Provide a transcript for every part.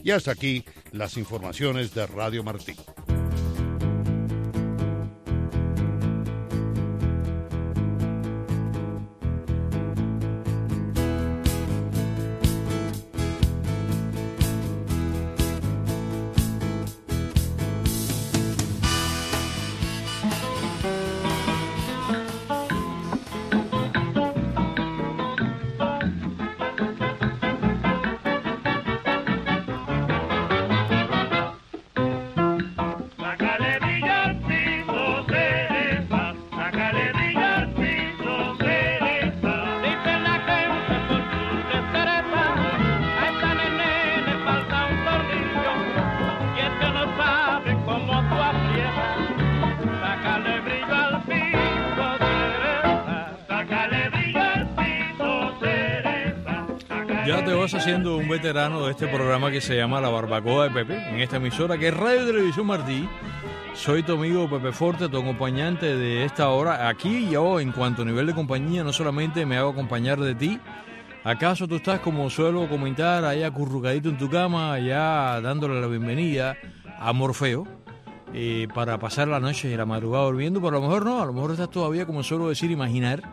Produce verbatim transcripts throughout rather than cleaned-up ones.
Y hasta aquí las informaciones de Radio Martí. Ya te vas haciendo un veterano de este programa que se llama La Barbacoa de Pepe, en esta emisora que es Radio Televisión Martí. Soy tu amigo Pepe Forte, tu acompañante de esta hora. Aquí yo, en cuanto a nivel de compañía, no solamente me hago acompañar de ti. ¿Acaso tú estás, como suelo comentar, allá acurrucadito en tu cama, allá dándole la bienvenida a Morfeo, eh, para pasar la noche y la madrugada durmiendo? Pero a lo mejor no, a lo mejor estás todavía, como suelo decir, imaginar,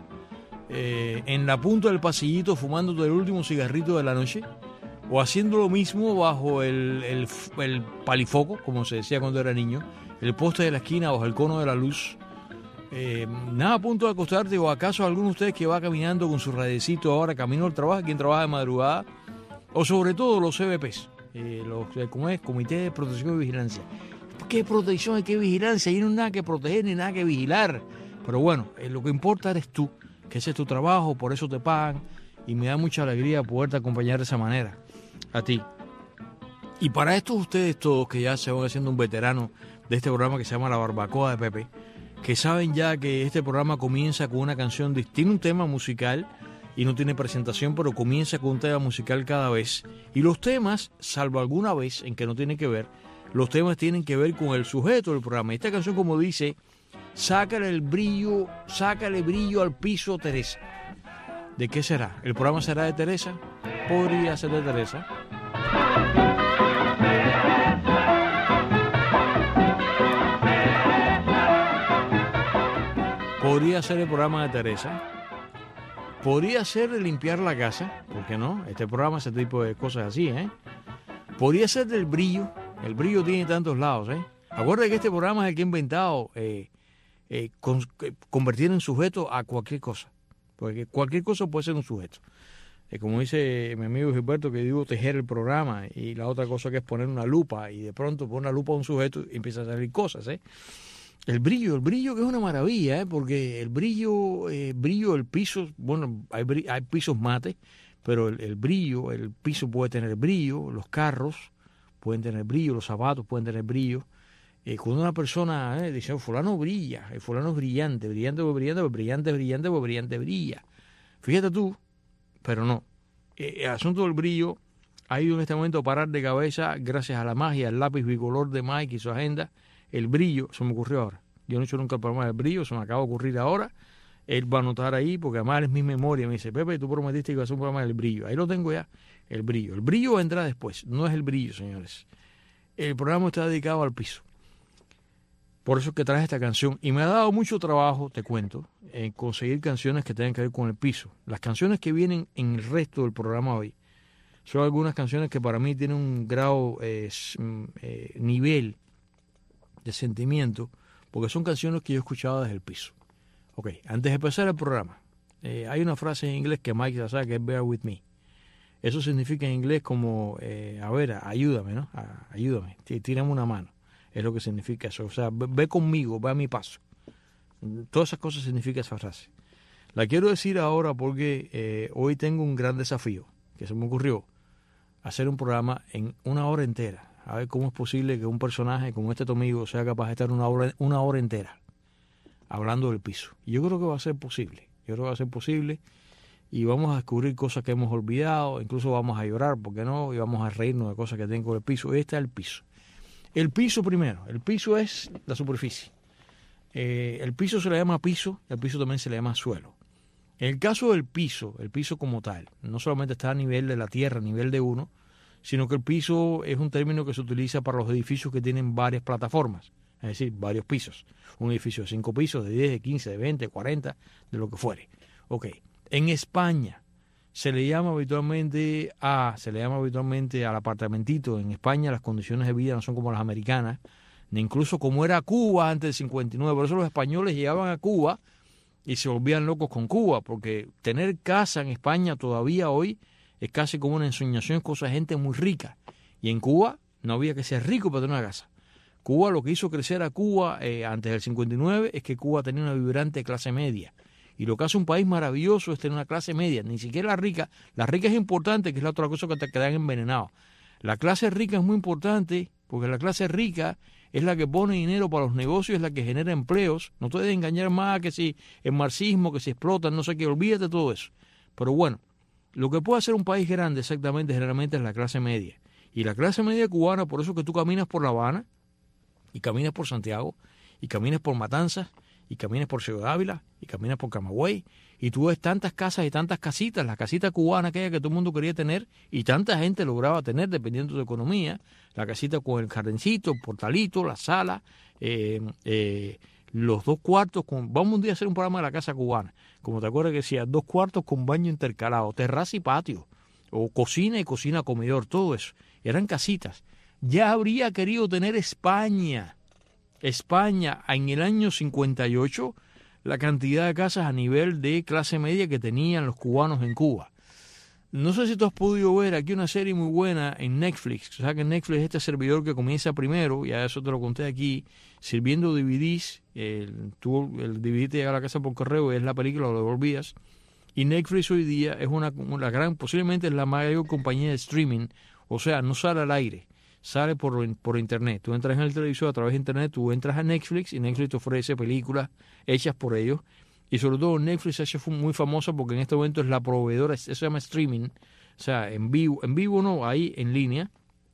eh, en la punta del pasillito fumándote el último cigarrito de la noche, o haciendo lo mismo bajo el, el, el palifoco, como se decía cuando era niño, el poste de la esquina, bajo el cono de la luz. Eh, nada a punto de acostarte, o acaso alguno de ustedes que va caminando con su radiecito ahora camino al trabajo, quien trabaja de madrugada, o sobre todo los C B Ps, eh, los, ¿cómo es? Comité de Protección y Vigilancia. ¿Qué protección y qué vigilancia? Ahí no hay nada que proteger ni nada que vigilar. Pero bueno, eh, lo que importa eres tú, que ese es tu trabajo, por eso te pagan, y me da mucha alegría poderte acompañar de esa manera a ti. Y para estos ustedes todos que ya se van haciendo un veterano de este programa que se llama La Barbacoa de Pepe, que saben ya que este programa comienza con una canción, tiene un tema musical y no tiene presentación, pero comienza con un tema musical cada vez. Y los temas, salvo alguna vez en que no tiene que ver, los temas tienen que ver con el sujeto del programa. Esta canción, como dice, sácale el brillo, sácale brillo al piso, Teresa. ¿De qué será? ¿El programa será de Teresa? Podría ser de Teresa. Podría ser el programa de Teresa. Podría ser de limpiar la casa, ¿por qué no? Este programa, ese tipo de cosas así, ¿eh? Podría ser del brillo. El brillo tiene tantos lados, ¿eh? Acuérdate que este programa es el que ha inventado eh, eh, con, eh, convertir en sujeto a cualquier cosa. Porque cualquier cosa puede ser un sujeto. Eh, como dice mi amigo Gilberto, que digo tejer el programa, y la otra cosa que es poner una lupa, y de pronto pone una lupa a un sujeto y empieza a salir cosas, ¿eh? El brillo, el brillo que es una maravilla, ¿eh? Porque el brillo, eh, brillo, el piso, bueno, hay, hay pisos mate, pero el, el brillo, el piso puede tener brillo, los carros pueden tener brillo, los zapatos pueden tener brillo. Eh, cuando una persona eh, dice, oh, fulano brilla, el fulano es brillante, brillante, pues brillante, pues brillante, brillante, pues brillante, brilla. Fíjate tú, pero no. Eh, el asunto del brillo ha ido en este momento a parar de cabeza gracias a la magia, al lápiz bicolor de Mike y su agenda. El brillo, se me ocurrió ahora. Yo no he hecho nunca el programa del brillo, se me acaba de ocurrir ahora. Él va a anotar ahí, porque además es mi memoria. Me dice, Pepe, tú prometiste que iba a hacer un programa del brillo. Ahí lo tengo ya, el brillo. El brillo vendrá después, no es el brillo, señores. El programa está dedicado al piso. Por eso es que traje esta canción. Y me ha dado mucho trabajo, te cuento, en conseguir canciones que tengan que ver con el piso. Las canciones que vienen en el resto del programa hoy son algunas canciones que para mí tienen un grado, eh, eh, nivel de sentimiento, porque son canciones que yo he escuchado desde el piso. Ok, antes de empezar el programa, eh, hay una frase en inglés que Mike ya sabe, que es bear with me. Eso significa en inglés como, eh, a ver, ayúdame, ¿no? A, ayúdame, tírame una mano. Es lo que significa eso. O sea, ve, ve conmigo, ve a mi paso. Todas esas cosas significa esa frase. La quiero decir ahora porque eh, hoy tengo un gran desafío que se me ocurrió, hacer un programa en una hora entera. A ver cómo es posible que un personaje como este tu amigo sea capaz de estar una hora, una hora entera hablando del piso. Y yo creo que va a ser posible. Yo creo que va a ser posible y vamos a descubrir cosas que hemos olvidado. Incluso vamos a llorar, ¿por qué no? Y vamos a reírnos de cosas que tienen con el piso. Este es el piso. El piso primero. El piso es la superficie. Eh, el piso se le llama piso, el piso también se le llama suelo. En el caso del piso, el piso como tal, no solamente está a nivel de la tierra, a nivel de uno, sino que el piso es un término que se utiliza para los edificios que tienen varias plataformas, es decir, varios pisos. Un edificio de cinco pisos, de diez, de quince, de veinte, de cuarenta, de lo que fuere. Ok. En España se le llama habitualmente a, se le llama habitualmente al apartamentito. En España las condiciones de vida no son como las americanas, ni incluso como era Cuba antes del cincuenta y nueve. Por eso los españoles llegaban a Cuba y se volvían locos con Cuba, porque tener casa en España todavía hoy es casi como una ensoñación, cosa de gente muy rica. Y en Cuba no había que ser rico para tener una casa. Cuba, lo que hizo crecer a Cuba eh, antes del cincuenta y nueve es que Cuba tenía una vibrante clase media. Y lo que hace un país maravilloso es tener una clase media, ni siquiera la rica. La rica es importante, que es la otra cosa que te quedan envenenados. La clase rica es muy importante, porque la clase rica es la que pone dinero para los negocios, es la que genera empleos. No te debes engañar más que si el marxismo, que si explotan, no sé qué, olvídate de todo eso. Pero bueno, lo que puede hacer un país grande exactamente, generalmente, es la clase media. Y la clase media cubana, por eso que tú caminas por La Habana, y caminas por Santiago, y caminas por Matanzas, y caminas por Ciudad Ávila, y caminas por Camagüey, y tú ves tantas casas y tantas casitas, la casita cubana aquella que todo el mundo quería tener, y tanta gente lograba tener dependiendo de su economía, la casita con el jardincito, el portalito, la sala, eh, eh, los dos cuartos, con, vamos un día a hacer un programa de la casa cubana, como te acuerdas que decía, dos cuartos con baño intercalado, terraza y patio, o cocina y cocina comedor, todo eso, eran casitas. Ya habría querido tener España, España en el año cincuenta y ocho, la cantidad de casas a nivel de clase media que tenían los cubanos en Cuba. No sé si tú has podido ver aquí una serie muy buena en Netflix. O sea que en Netflix es este servidor que comienza primero, ya eso te lo conté aquí, sirviendo D V Ds. El, tú, el D V D te llega a la casa por correo, es la película, lo devolvías. Y Netflix hoy día es una, una gran, posiblemente es la mayor compañía de streaming, o sea, no sale al aire, sale por, por internet. Tú entras en el televisor a través de internet, tú entras a Netflix y Netflix te ofrece películas hechas por ellos. Y sobre todo Netflix se ha hecho muy famosa porque en este momento es la proveedora, eso se llama streaming, o sea, en vivo, en vivo no, ahí en línea,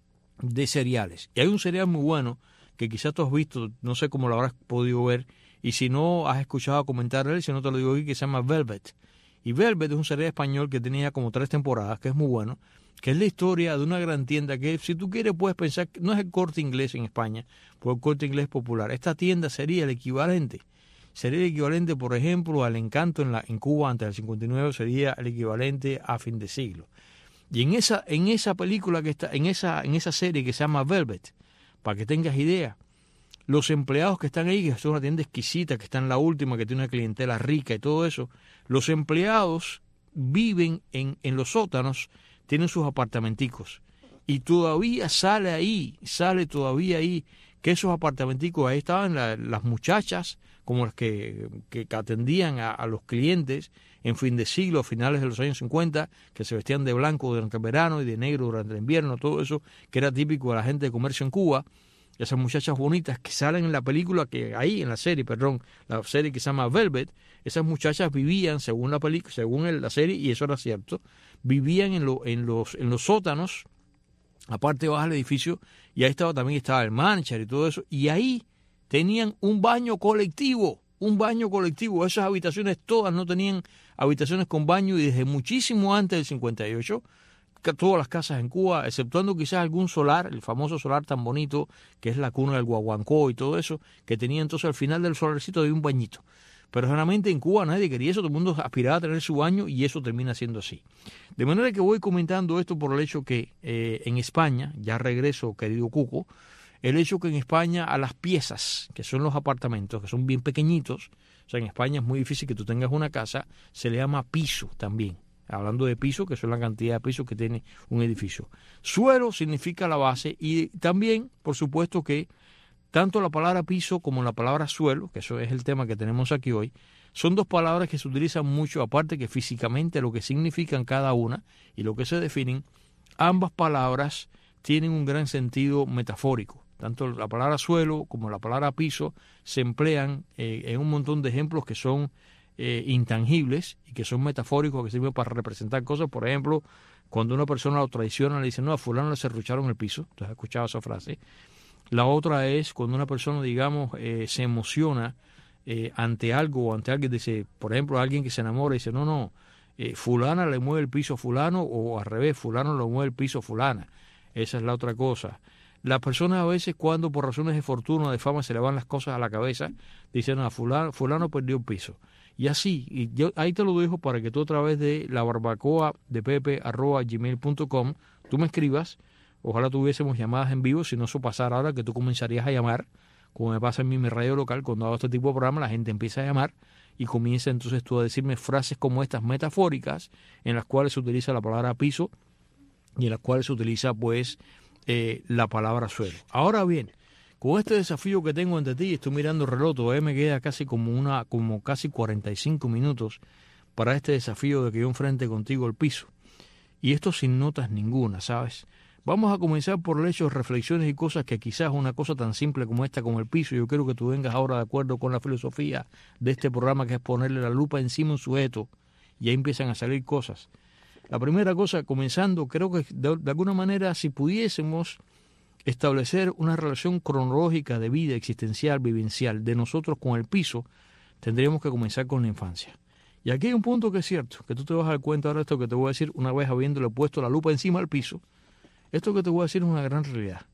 de seriales. Y hay un serial muy bueno que quizás tú has visto, no sé cómo lo habrás podido ver, y si no has escuchado comentar él, si no te lo digo aquí, que se llama Velvet. Y Velvet es un serial español que tenía como tres temporadas, que es muy bueno, que es la historia de una gran tienda que, si tú quieres, puedes pensar que no es el Corte Inglés en España, pues el Corte Inglés popular. Esta tienda sería el equivalente. Sería el equivalente, por ejemplo, al Encanto en, la, en Cuba antes del cincuenta y nueve, sería el equivalente a Fin de Siglo. Y en esa, en esa película que está, en esa, en esa serie que se llama Velvet, para que tengas idea, los empleados que están ahí, que es una tienda exquisita, que está en la última, que tiene una clientela rica y todo eso, los empleados viven en, en los sótanos, tienen sus apartamenticos. Y todavía sale ahí, sale todavía ahí, que esos apartamenticos, ahí estaban la, las muchachas, como las que, que atendían a, a los clientes en fin de siglo, a finales de los años cincuenta, que se vestían de blanco durante el verano y de negro durante el invierno, todo eso que era típico de la gente de comercio en Cuba. Esas muchachas bonitas que salen en la película, que ahí en la serie, perdón, la serie que se llama Velvet, esas muchachas vivían, según la película, según el, la serie, y eso era cierto, vivían en, lo, en, los, en los sótanos, aparte baja del edificio, y ahí estaba también estaba el manager y todo eso, y ahí tenían un baño colectivo, un baño colectivo. Esas habitaciones todas no tenían habitaciones con baño, y desde muchísimo antes del cincuenta y ocho, todas las casas en Cuba, exceptuando quizás algún solar, el famoso solar tan bonito que es la cuna del Guaguancó y todo eso, que tenía entonces al final del solarcito había un bañito. Pero generalmente en Cuba nadie quería eso, todo el mundo aspiraba a tener su baño, y eso termina siendo así. De manera que voy comentando esto por el hecho que eh, en España, ya regreso querido Cuco, el hecho que en España a las piezas, que son los apartamentos, que son bien pequeñitos, o sea, en España es muy difícil que tú tengas una casa, se le llama piso también. Hablando de piso, que son la cantidad de pisos que tiene un edificio. Suelo significa la base, y también, por supuesto, que tanto la palabra piso como la palabra suelo, que eso es el tema que tenemos aquí hoy, son dos palabras que se utilizan mucho, aparte que físicamente lo que significan cada una y lo que se definen, ambas palabras tienen un gran sentido metafórico. Tanto la palabra suelo como la palabra piso se emplean eh, en un montón de ejemplos que son eh, intangibles y que son metafóricos, que sirven para representar cosas. Por ejemplo, cuando una persona lo traiciona, le dice, no, a fulano le serrucharon el piso. ¿Tú has escuchado esa frase? La otra es cuando una persona, digamos, eh, se emociona eh, ante algo o ante alguien, dice, por ejemplo, alguien que se enamora y dice, no, no, eh, fulana le mueve el piso a fulano, o al revés, fulano le mueve el piso a fulana. Esa es la otra cosa. Las personas a veces cuando por razones de fortuna o de fama se le van las cosas a la cabeza, dicen, ah, fulano, fulano perdió el piso. Y así, y yo ahí te lo dejo para que tú a través de la barbacoa de pepe arroba gmail punto com tú me escribas. Ojalá tuviésemos llamadas en vivo, si no eso pasara ahora que tú comenzarías a llamar, como me pasa en mi radio local, cuando hago este tipo de programa, la gente empieza a llamar y comienza entonces tú a decirme frases como estas metafóricas, en las cuales se utiliza la palabra piso y en las cuales se utiliza pues eh, la palabra suelo. Ahora bien, con este desafío que tengo ante ti, estoy mirando el reloj, todavía me queda casi como una, como casi cuarenta y cinco minutos para este desafío de que yo enfrente contigo el piso. Y esto sin notas ninguna, ¿sabes? Vamos a comenzar por el hecho de reflexiones y cosas que quizás una cosa tan simple como esta, como el piso, yo quiero que tú vengas ahora de acuerdo con la filosofía de este programa, que es ponerle la lupa encima a un sujeto y ahí empiezan a salir cosas. La primera cosa, comenzando, creo que de, de alguna manera si pudiésemos establecer una relación cronológica de vida existencial, vivencial de nosotros con el piso, tendríamos que comenzar con la infancia. Y aquí hay un punto que es cierto, que tú te vas a dar cuenta ahora de esto que te voy a decir una vez habiéndole puesto la lupa encima al piso. Esto que te voy a decir es una gran realidad.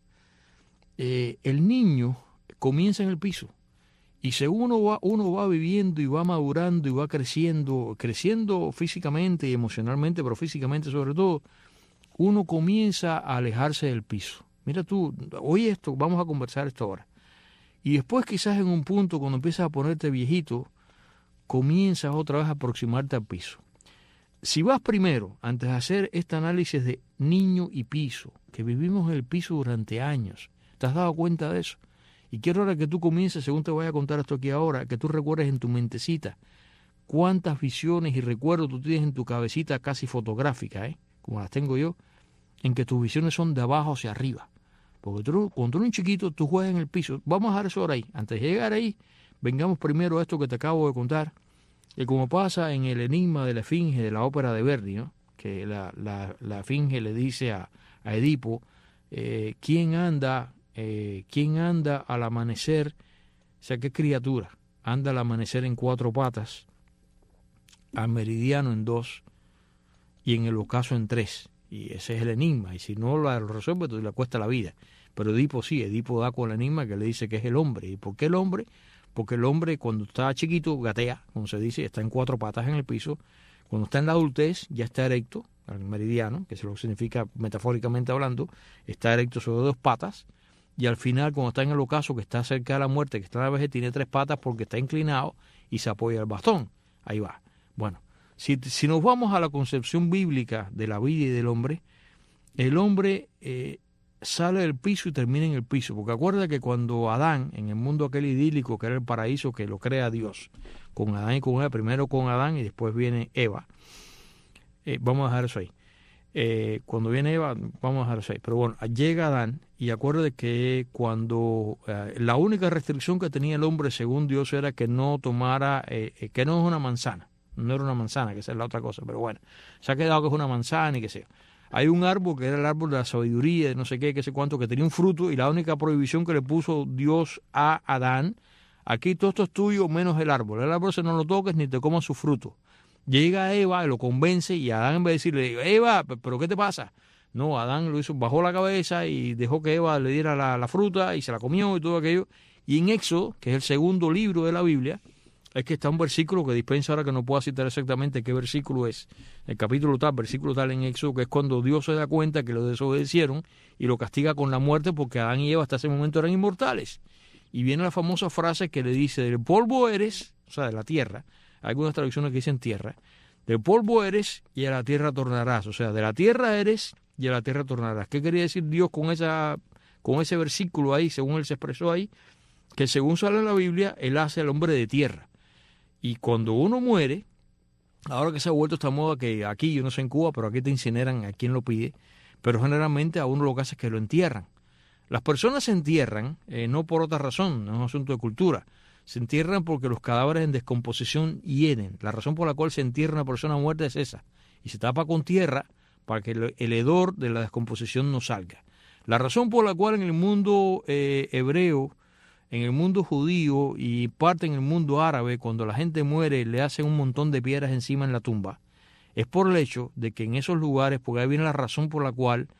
Eh, el niño comienza en el piso y según uno va, uno va viviendo y va madurando y va creciendo, creciendo físicamente y emocionalmente, pero físicamente sobre todo, uno comienza a alejarse del piso. Mira tú, oye esto, vamos a conversar esto ahora. Y después quizás en un punto, cuando empiezas a ponerte viejito, comienzas otra vez a aproximarte al piso. Si vas primero, antes de hacer este análisis de niño y piso, que vivimos en el piso durante años, ¿te has dado cuenta de eso? Y quiero ahora que tú comiences, según te voy a contar esto aquí ahora, que tú recuerdes en tu mentecita cuántas visiones y recuerdos tú tienes en tu cabecita casi fotográfica, ¿eh? Como las tengo yo, en que tus visiones son de abajo hacia arriba. Porque tú, cuando tú eres un chiquito, tú juegas en el piso. Vamos a dejar eso ahora ahí. Antes de llegar ahí, vengamos primero a esto que te acabo de contar, que como pasa en el enigma de la Esfinge de la ópera de Verdi, ¿no? Que la, la, la Esfinge le dice a, a Edipo, eh, ¿quién anda, eh, quién anda al amanecer? O sea, ¿qué criatura anda al amanecer en cuatro patas, al meridiano en dos y en el ocaso en tres? Y ese es el enigma, y si no lo resuelve, entonces le cuesta la vida. Pero Edipo sí, Edipo da con el enigma que le dice que es el hombre. ¿Y por qué el hombre? Porque el hombre cuando está chiquito gatea, como se dice, está en cuatro patas en el piso. Cuando está en la adultez ya está erecto, el meridiano, que es lo que significa metafóricamente hablando, está erecto sobre dos patas. Y al final, cuando está en el ocaso, que está cerca de la muerte, que está en la vejez, tiene tres patas porque está inclinado y se apoya el bastón. Ahí va. Bueno, si, si nos vamos a la concepción bíblica de la vida y del hombre, el hombre eh, sale del piso y termina en el piso, porque acuérdate que cuando Adán, en el mundo aquel idílico que era el paraíso que lo crea Dios, con Adán y con Eva, primero con Adán y después viene Eva, eh, vamos a dejar eso ahí, eh, cuando viene Eva, vamos a dejar eso ahí, pero bueno, llega Adán y acuérdate que cuando, eh, la única restricción que tenía el hombre según Dios era que no tomara, eh, que no es una manzana, no era una manzana, que esa es la otra cosa, pero bueno, se ha quedado que es una manzana y que sea. Hay un árbol que era el árbol de la sabiduría, de no sé qué, que sé cuánto, que tenía un fruto y la única prohibición que le puso Dios a Adán, aquí todo esto es tuyo menos el árbol. El árbol se no lo toques ni te comas su fruto. Llega Eva y lo convence y Adán en vez de decirle, Eva, ¿pero qué te pasa? No, Adán lo hizo, bajó la cabeza y dejó que Eva le diera la, la fruta y se la comió y todo aquello. Y en Éxodo, que es el segundo libro de la Biblia, es que está un versículo que dispensa ahora que no puedo citar exactamente qué versículo es, el capítulo tal, versículo tal en Éxodo, que es cuando Dios se da cuenta que lo desobedecieron y lo castiga con la muerte porque Adán y Eva hasta ese momento eran inmortales. Y viene la famosa frase que le dice, del polvo eres, o sea, de la tierra, hay algunas traducciones que dicen tierra, del polvo eres y a la tierra tornarás, o sea, de la tierra eres y a la tierra tornarás. ¿Qué quería decir Dios con, esa, con ese versículo ahí, según él se expresó ahí? Que según sale en la Biblia, él hace al hombre de tierra. Y cuando uno muere, ahora que se ha vuelto esta moda que aquí, yo no sé en Cuba, pero aquí te incineran a quien lo pide, pero generalmente a uno lo que hace es que lo entierran. Las personas se entierran eh, no por otra razón, no es un asunto de cultura. Se entierran porque los cadáveres en descomposición hieden. La razón por la cual se entierra una persona muerta es esa. Y se tapa con tierra para que el, el hedor de la descomposición no salga. La razón por la cual en el mundo eh, hebreo, en el mundo judío y parte en el mundo árabe, cuando la gente muere le hacen un montón de piedras encima en la tumba, es por el hecho de que en esos lugares, porque ahí viene la razón por la cual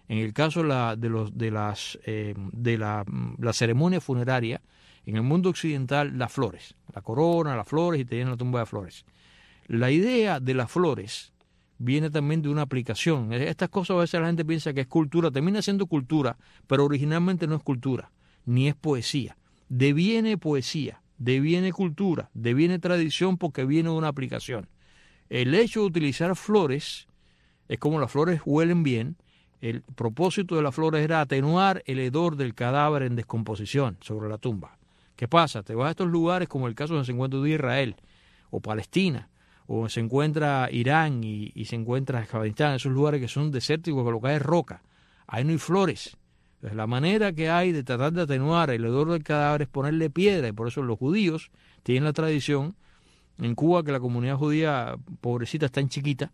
En el caso de, la, de, los, de, las, eh, de la, la ceremonia funeraria, en el mundo occidental, las flores, la corona, las flores y te llenan la tumba de flores. La idea de las flores viene también de una aplicación. Estas cosas a veces la gente piensa que es cultura, termina siendo cultura, pero originalmente no es cultura, ni es poesía. Deviene poesía, deviene cultura, deviene tradición porque viene de una aplicación. El hecho de utilizar flores, es como las flores huelen bien, el propósito de las flores era atenuar el hedor del cadáver en descomposición sobre la tumba. ¿Qué pasa? Te vas a estos lugares como el caso donde se encuentra hoy Israel o Palestina, o se encuentra Irán y, y se encuentra Afganistán, esos lugares que son desérticos, que lo que hay es roca. Ahí no hay flores. Entonces, la manera que hay de tratar de atenuar el hedor del cadáver es ponerle piedra, y por eso los judíos tienen la tradición, en Cuba, que la comunidad judía pobrecita es tan chiquita,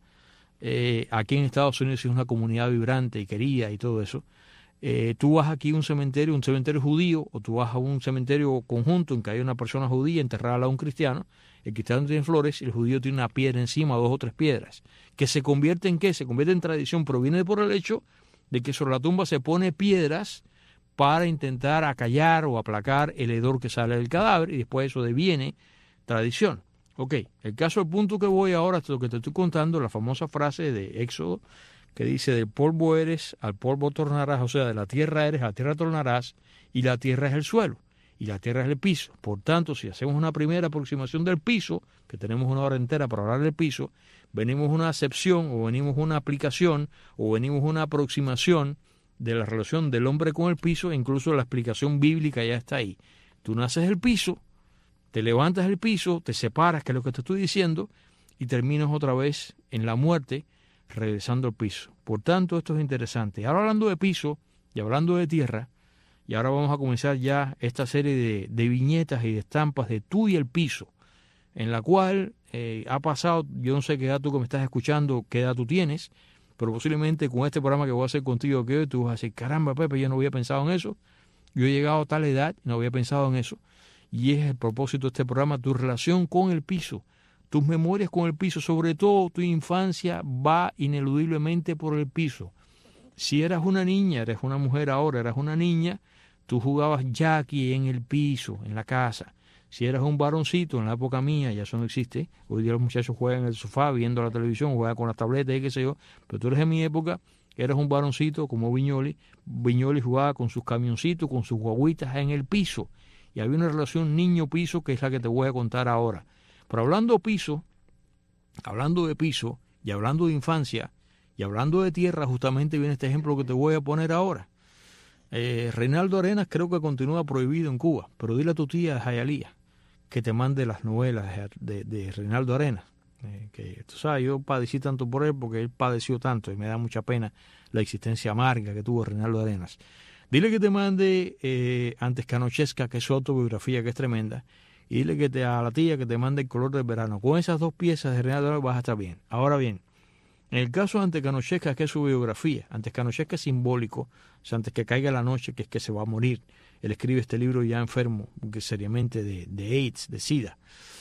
eh, aquí en Estados Unidos es una comunidad vibrante y querida y todo eso. Eh, tú vas aquí a un cementerio, un cementerio judío, o tú vas a un cementerio conjunto en que hay una persona judía enterrada al lado de un cristiano. El cristiano tiene flores y el judío tiene una piedra encima, dos o tres piedras, que se convierte en qué, se convierte en tradición, proviene por el hecho de que sobre la tumba se pone piedras para intentar acallar o aplacar el hedor que sale del cadáver, y después eso deviene tradición. Ok, el caso, el punto que voy ahora, hasta lo que te estoy contando, la famosa frase de Éxodo, que dice, del polvo eres, al polvo tornarás, o sea, de la tierra eres, a la tierra tornarás, y la tierra es el suelo, y la tierra es el piso. Por tanto, si hacemos una primera aproximación del piso, que tenemos una hora entera para hablar del piso, venimos una acepción, o venimos una aplicación, o venimos una aproximación de la relación del hombre con el piso, e incluso la explicación bíblica ya está ahí. Tú naces del piso, te levantas del piso, te separas, que es lo que te estoy diciendo, y terminas otra vez en la muerte, regresando al piso. Por tanto, esto es interesante. Ahora hablando de piso y hablando de tierra, y ahora vamos a comenzar ya esta serie de, de viñetas y de estampas de tú y el piso, en la cual eh, ha pasado, yo no sé qué edad tú que me estás escuchando, qué edad tú tienes, pero posiblemente con este programa que voy a hacer contigo, que hoy tú vas a decir, caramba, Pepe, yo no había pensado en eso, yo he llegado a tal edad y no había pensado en eso, y es el propósito de este programa, tu relación con el piso, tus memorias con el piso, sobre todo tu infancia va ineludiblemente por el piso. Si eras una niña, eres una mujer ahora, eras una niña, tú jugabas Jackie en el piso, en la casa. Si eras un varoncito, en la época mía, ya eso no existe, hoy día los muchachos juegan en el sofá viendo la televisión, juegan con las tabletas y qué sé yo, pero tú eres en mi época, eras un varoncito como Viñoli, Viñoli jugaba con sus camioncitos, con sus guaguitas en el piso, y había una relación niño-piso que es la que te voy a contar ahora. Pero hablando piso, hablando de piso, y hablando de infancia, y hablando de tierra, justamente viene este ejemplo que te voy a poner ahora. Eh, Reinaldo Arenas creo que continúa prohibido en Cuba, pero dile a tu tía Jayalía que te mande las novelas de, de, de Reinaldo Arenas, eh, que tú sabes, yo padecí tanto por él porque él padeció tanto y me da mucha pena la existencia amarga que tuvo Reinaldo Arenas. Dile que te mande eh, Antes que anochezca, que es su autobiografía, que es tremenda, y dile que te, a la tía que te mande El color del verano. Con esas dos piezas de Reinaldo Arenas vas a estar bien. Ahora bien, en el caso de Antes que anochezca, que es su biografía, Antes que anochezca es simbólico, o sea, antes que caiga la noche, que es que se va a morir. Él escribe este libro ya enfermo, que seriamente de, de AIDS, de SIDA.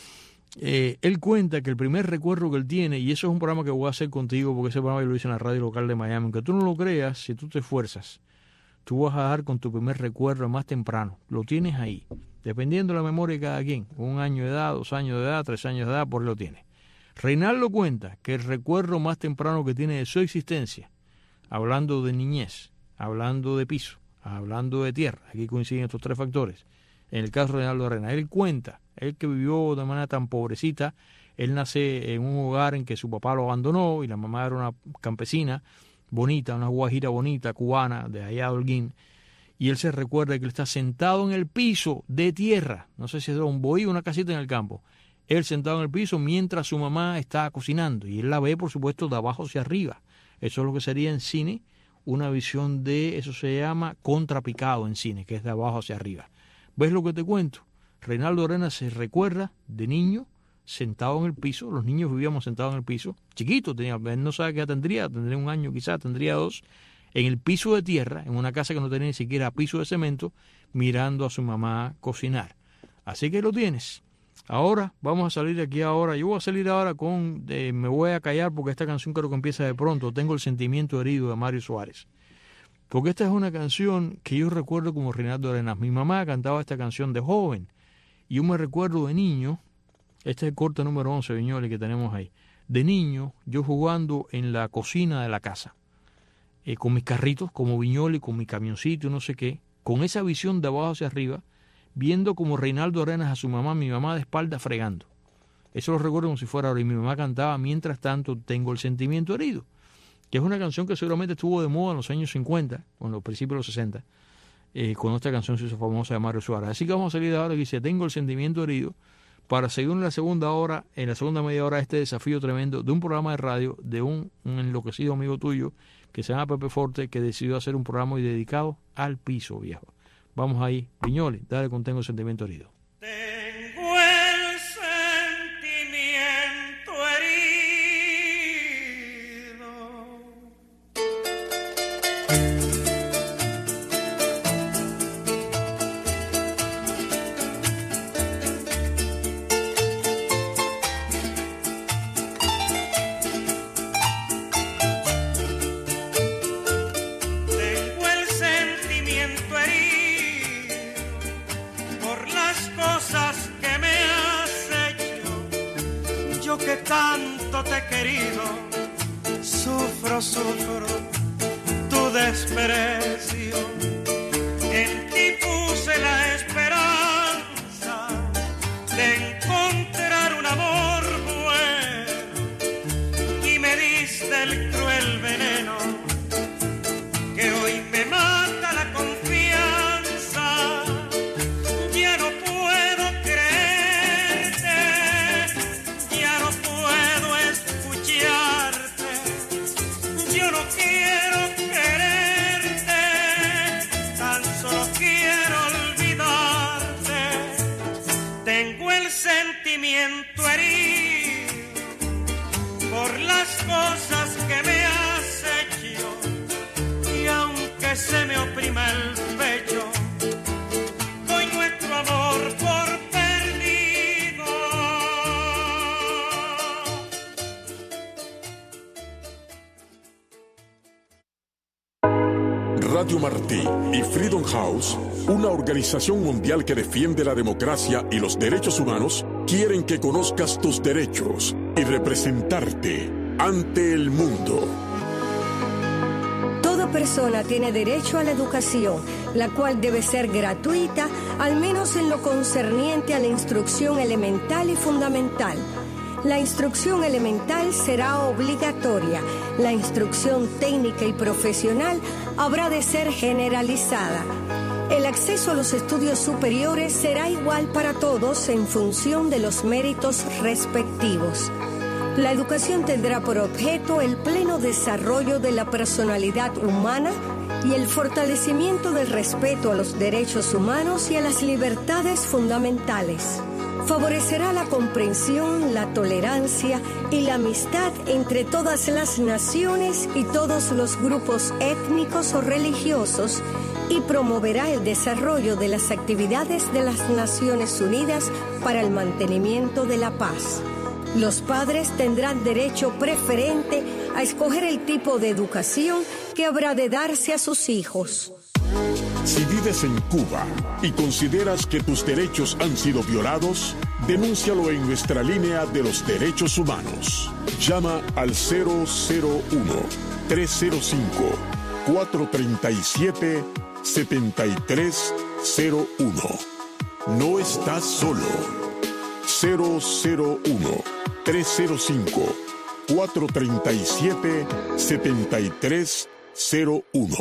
Eh, él cuenta que el primer recuerdo que él tiene, y eso es un programa que voy a hacer contigo, porque ese programa yo lo hice en la radio local de Miami, aunque tú no lo creas, si tú te esfuerzas, tú vas a dar con tu primer recuerdo más temprano. Lo tienes ahí, dependiendo de la memoria de cada quien. Un año de edad, dos años de edad, tres años de edad, por ahí lo tiene. Reinaldo cuenta que el recuerdo más temprano que tiene de su existencia, hablando de niñez, hablando de piso, hablando de tierra, aquí coinciden estos tres factores. En el caso de Reinaldo Arenas, él cuenta, él que vivió de manera tan pobrecita, él nace en un hogar en que su papá lo abandonó y la mamá era una campesina bonita, una guajira bonita, cubana, de allá de Holguín, y él se recuerda que él está sentado en el piso de tierra, no sé si es un bohío o una casita en el campo, él sentado en el piso mientras su mamá está cocinando, y él la ve, por supuesto, de abajo hacia arriba. Eso es lo que sería en cine una visión de, eso se llama contrapicado en cine, que es de abajo hacia arriba. ¿Ves lo que te cuento? Reinaldo Arenas se recuerda de niño sentado en el piso, los niños vivíamos sentados en el piso, chiquito, tenía, él no sabe qué edad tendría, tendría un año quizás, tendría dos, en el piso de tierra, en una casa que no tenía ni siquiera piso de cemento, mirando a su mamá cocinar. Así que lo tienes. Ahora, vamos a salir de aquí ahora, yo voy a salir ahora con, eh, me voy a callar porque esta canción creo que empieza de pronto, Tengo el sentimiento herido de Mario Suárez. porque esta es una canción que yo recuerdo como Reinaldo Arenas. Mi mamá cantaba esta canción de joven, y yo me recuerdo de niño, este es el corte número once, Viñoles, que tenemos ahí. De niño, yo jugando en la cocina de la casa, eh, con mis carritos, como Viñoles, con mi camioncito y no sé qué, con esa visión de abajo hacia arriba, viendo como Reinaldo Arenas a su mamá, mi mamá de espalda fregando. Eso lo recuerdo como si fuera ahora. Y mi mamá cantaba Mientras tanto tengo el sentimiento herido, que es una canción que seguramente estuvo de moda en los años cincuenta, o en los principios de los sesenta, eh, cuando esta canción se hizo famosa de Mario Suárez. Así que vamos a salir de ahora y dice Tengo el sentimiento herido, para seguir en la segunda hora, en la segunda media hora, este desafío tremendo de un programa de radio de un, un enloquecido amigo tuyo que se llama Pepe Forte, que decidió hacer un programa hoy dedicado al piso, viejo. Vamos ahí, Viñoles, dale con Tengo el sentimiento herido. Tengo el sentimiento herido. Tengo el sentimiento herido por las cosas que me has hecho. Yo que tanto te he querido, sufro, sufro tu desprecio. En ti puse la esperanza de encontrar un amor bueno y me diste el cruel veneno que hoy me mata la confianza. Ya no puedo creerte, ya no puedo escucharte, yo no quiero quererte, tan solo quiero olvidarte. Tengo el sentimiento herido por las cosas que me has hecho, y aunque se me oprima el pecho, doy nuestro amor por perdido. Radio Martí y Freedom House, una organización mundial que defiende la democracia y los derechos humanos, quieren que conozcas tus derechos y representarte ante el mundo. Toda persona tiene derecho a la educación, la cual debe ser gratuita, al menos en lo concerniente a la instrucción elemental y fundamental. La instrucción elemental será obligatoria. La instrucción técnica y profesional habrá de ser generalizada. El acceso a los estudios superiores será igual para todos en función de los méritos respectivos. La educación tendrá por objeto el pleno desarrollo de la personalidad humana y el fortalecimiento del respeto a los derechos humanos y a las libertades fundamentales. Favorecerá la comprensión, la tolerancia y la amistad entre todas las naciones y todos los grupos étnicos o religiosos y promoverá el desarrollo de las actividades de las Naciones Unidas para el mantenimiento de la paz. Los padres tendrán derecho preferente a escoger el tipo de educación que habrá de darse a sus hijos. Si vives en Cuba y consideras que tus derechos han sido violados, denúncialo en nuestra línea de los derechos humanos. Llama al cero cero uno, tres cero cinco, cuatro tres siete, siete tres cero uno. No estás solo. cero cero uno, tres cero cinco, cuatro tres siete, siete tres cero uno.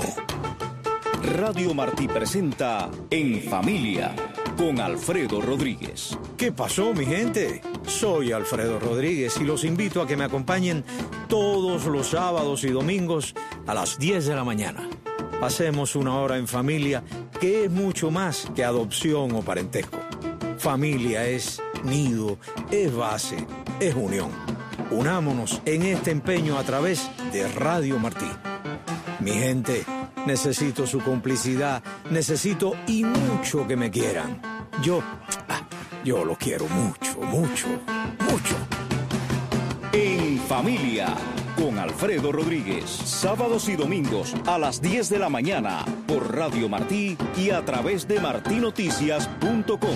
Radio Martí presenta En Familia con Alfredo Rodríguez. ¿Qué pasó, mi gente? Soy Alfredo Rodríguez y los invito a que me acompañen todos los sábados y domingos a las diez de la mañana. Pasemos una hora en familia, que es mucho más que adopción o parentesco. Familia es nido, es base, es unión. Unámonos en este empeño a través de Radio Martí. Mi gente, necesito su complicidad, necesito y mucho que me quieran. Yo, ah, yo lo quiero mucho, mucho, mucho. En Familia con Alfredo Rodríguez. Sábados y domingos a las diez de la mañana por Radio Martí y a través de martí noticias punto com.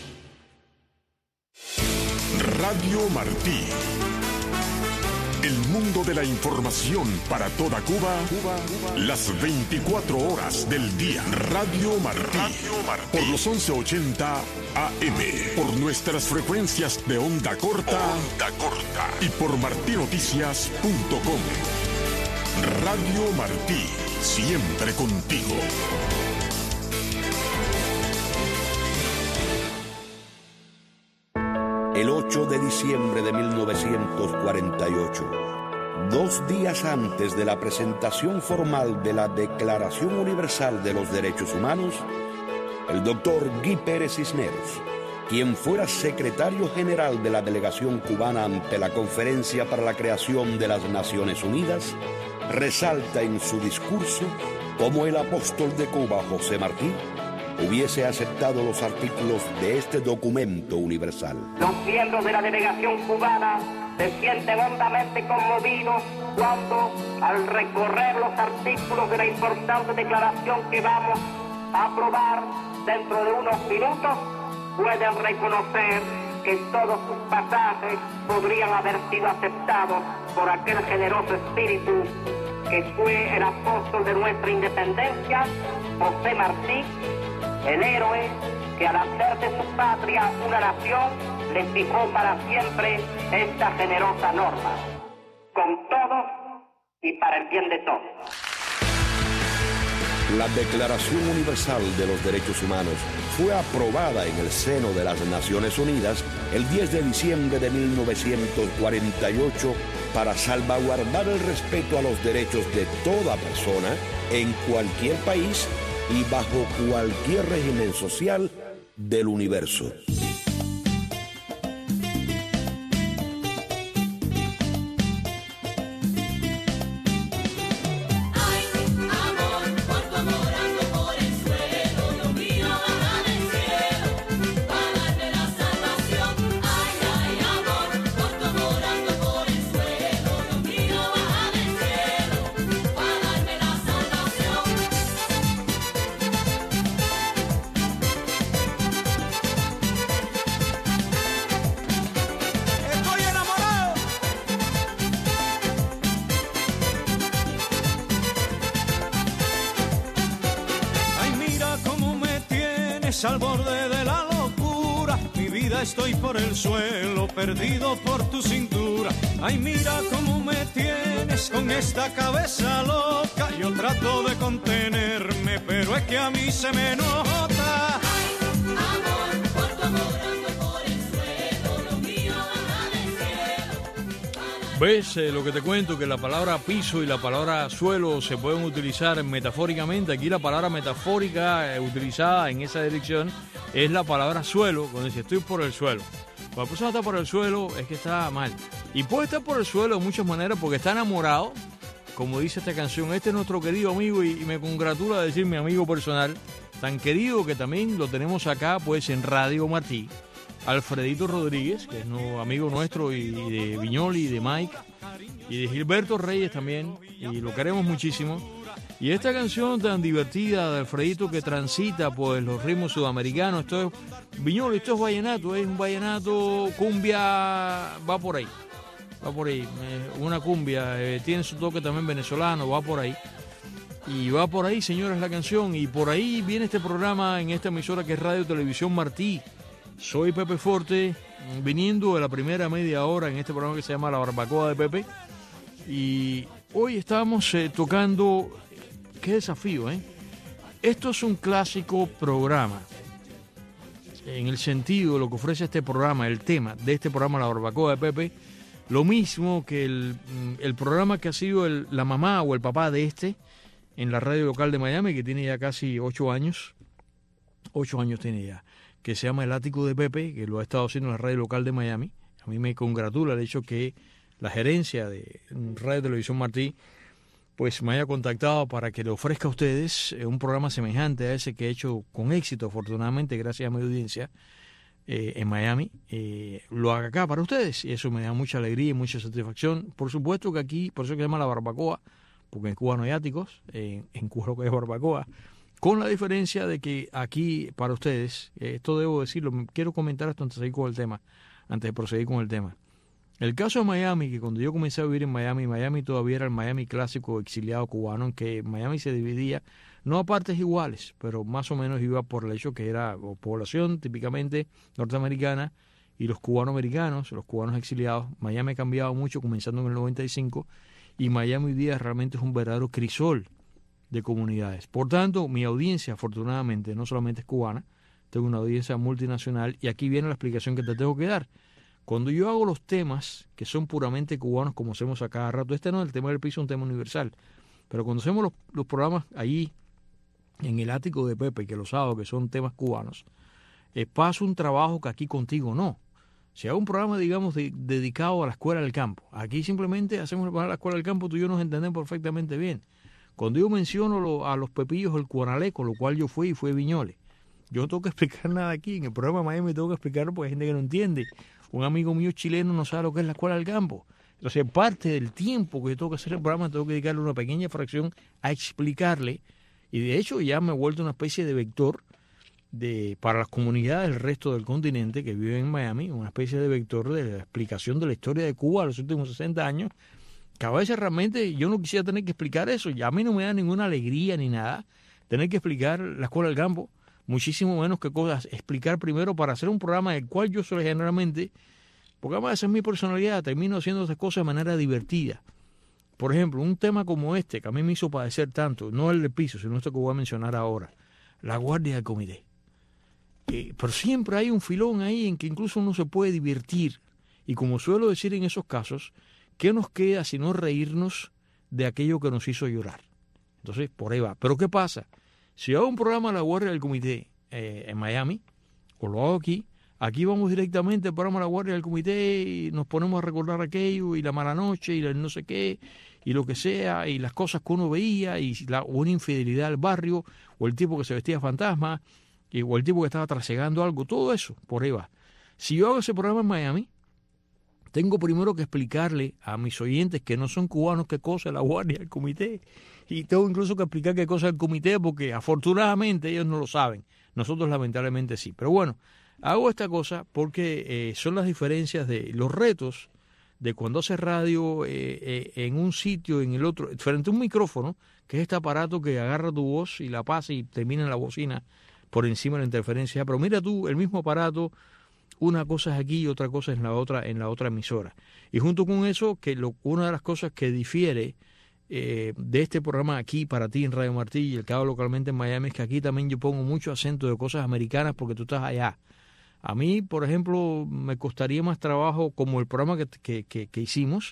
Radio Martí. El mundo de la información para toda Cuba, Cuba, Cuba. Las veinticuatro horas del día. Radio Martí. Radio Martí. Por los once ochenta A M. Por nuestras frecuencias de onda corta. Onda corta. Y por martí noticias punto com. Radio Martí. Siempre contigo. El ocho de diciembre de mil novecientos cuarenta y ocho, dos días antes de la presentación formal de la Declaración Universal de los Derechos Humanos, el doctor Guy Pérez Cisneros, quien fuera secretario general de la delegación cubana ante la Conferencia para la Creación de las Naciones Unidas, resalta en su discurso cómo el apóstol de Cuba, José Martí, hubiese aceptado los artículos de este documento universal. Los miembros de la delegación cubana se sienten hondamente conmovidos cuando, al recorrer los artículos de la importante declaración que vamos a aprobar dentro de unos minutos, pueden reconocer que todos sus pasajes podrían haber sido aceptados por aquel generoso espíritu que fue el apóstol de nuestra independencia, José Martí, el héroe que al hacer de su patria una nación le fijó para siempre esta generosa norma, con todos y para el bien de todos. La Declaración Universal de los Derechos Humanos fue aprobada en el seno de las Naciones Unidas el diez de diciembre de mil novecientos cuarenta y ocho para salvaguardar el respeto a los derechos de toda persona en cualquier país y bajo cualquier régimen social del universo. Al borde de la locura, mi vida estoy por el suelo, perdido por tu cintura. Ay, mira cómo me tienes con esta cabeza loca. Yo trato de contenerme, pero es que a mí se me nota. Ay, amor, por tu amor ando por el suelo, lo mío baja del cielo. ¿Ves eh, lo que te cuento? Que la palabra piso y la palabra suelo se pueden utilizar metafóricamente. Aquí la palabra metafórica eh, utilizada en esa dirección es la palabra suelo, cuando dice estoy por el suelo. Cuando la persona está por el suelo es que está mal. Y puede estar por el suelo de muchas maneras porque está enamorado, como dice esta canción. Este es nuestro querido amigo y, y me congratula decir mi amigo personal, tan querido que también lo tenemos acá pues en Radio Martí. Alfredito Rodríguez, que es no, amigo nuestro, y de Viñoli, y de Mike, y de Gilberto Reyes también, y lo queremos muchísimo. Y esta canción tan divertida de Alfredito que transita pues los ritmos sudamericanos, esto es Viñoli, esto es vallenato, es un vallenato, cumbia, va por ahí, va por ahí, eh, una cumbia, eh, tiene su toque también venezolano, va por ahí. Y va por ahí, señores, la canción, y por ahí viene este programa en esta emisora que es Radio Televisión Martí. Soy Pepe Forte, viniendo de la primera media hora en este programa que se llama La Barbacoa de Pepe. Y hoy estamos eh, tocando, qué desafío, ¿eh? Esto es un clásico programa, en el sentido de lo que ofrece este programa, el tema de este programa La Barbacoa de Pepe, lo mismo que el, el programa que ha sido el, la mamá o el papá de este, en la radio local de Miami, que tiene ya casi ocho años, ocho años tiene ya, que se llama El Ático de Pepe, que lo ha estado haciendo en la radio local de Miami. A mí me congratula el hecho que la gerencia de Radio Televisión Martí pues me haya contactado para que le ofrezca a ustedes un programa semejante a ese que he hecho con éxito, afortunadamente, gracias a mi audiencia, eh, en Miami, eh, lo haga acá para ustedes. Y eso me da mucha alegría y mucha satisfacción. Por supuesto que aquí, por eso se llama la barbacoa, porque en Cuba no hay áticos, eh, en Cuba lo que es barbacoa, con la diferencia de que aquí para ustedes, eh, esto debo decirlo, quiero comentar esto antes de seguir con el tema, antes de proseguir con el tema. El caso de Miami, que cuando yo comencé a vivir en Miami, Miami todavía era el Miami clásico exiliado cubano, en que Miami se dividía, no a partes iguales, pero más o menos iba por el hecho que era o población típicamente norteamericana y los cubanos americanos, los cubanos exiliados. Miami ha cambiado mucho comenzando en el noventa y cinco y Miami hoy día realmente es un verdadero crisol de comunidades. Por tanto, mi audiencia afortunadamente no solamente es cubana, tengo una audiencia multinacional y aquí viene la explicación que te tengo que dar. Cuando yo hago los temas que son puramente cubanos, como hacemos a cada rato, este no, el tema del piso es un tema universal, pero cuando hacemos los, los programas allí en el ático de Pepe, que los hago, que son temas cubanos, eh, paso un trabajo que aquí contigo no. Si hago un programa, digamos, de, dedicado a la escuela del campo, aquí simplemente hacemos el programa de la escuela del campo, tú y yo nos entendemos perfectamente bien. Cuando yo menciono lo, a los pepillos del Cuanaleco, lo cual yo fui y fue Viñoles, yo no tengo que explicar nada aquí, en el programa de Miami tengo que explicarlo porque hay gente que no entiende. Un amigo mío chileno no sabe lo que es la escuela del campo. Entonces, parte del tiempo que yo tengo que hacer el programa, tengo que dedicarle una pequeña fracción a explicarle. Y de hecho, ya me he vuelto una especie de vector de para las comunidades del resto del continente que viven en Miami, una especie de vector de la explicación de la historia de Cuba en los últimos sesenta años. Que a veces realmente yo no quisiera tener que explicar eso. Ya a mí no me da ninguna alegría ni nada tener que explicar la escuela del campo. Muchísimo menos que cosas explicar primero para hacer un programa del cual yo soy generalmente, porque además esa es mi personalidad, termino haciendo esas cosas de manera divertida. Por ejemplo, un tema como este, que a mí me hizo padecer tanto, no el del piso, sino esto que voy a mencionar ahora, la guardia del comité. Eh, pero siempre hay un filón ahí en que incluso uno se puede divertir. Y como suelo decir en esos casos, ¿qué nos queda sino reírnos de aquello que nos hizo llorar? Entonces, por ahí va. Pero ¿qué pasa? Si hago un programa de la Guardia del Comité eh, en Miami, o lo hago aquí, aquí vamos directamente al programa de la Guardia del Comité y nos ponemos a recordar aquello y la mala noche y la no sé qué y lo que sea y las cosas que uno veía y la, una infidelidad al barrio o el tipo que se vestía fantasma y, o el tipo que estaba trasegando algo, todo eso, por ahí va. Si yo hago ese programa en Miami, tengo primero que explicarle a mis oyentes que no son cubanos qué cosa es la Guardia del Comité. Y tengo incluso que explicar qué cosa es el comité porque afortunadamente ellos no lo saben. Nosotros lamentablemente sí. Pero bueno, hago esta cosa porque eh, son las diferencias de los retos de cuando haces radio eh, eh, en un sitio, en el otro, frente a un micrófono, que es este aparato que agarra tu voz y la pasa y termina en la bocina por encima de la interferencia. Pero mira tú, el mismo aparato, una cosa es aquí y otra cosa es en la otra, en la otra emisora. Y junto con eso, que lo, una de las cosas que difiere eh, de este programa aquí para ti en Radio Martí y el que hago localmente en Miami es que aquí también yo pongo mucho acento de cosas americanas porque tú estás allá. A mí, por ejemplo, me costaría más trabajo como el programa que, que, que, que hicimos,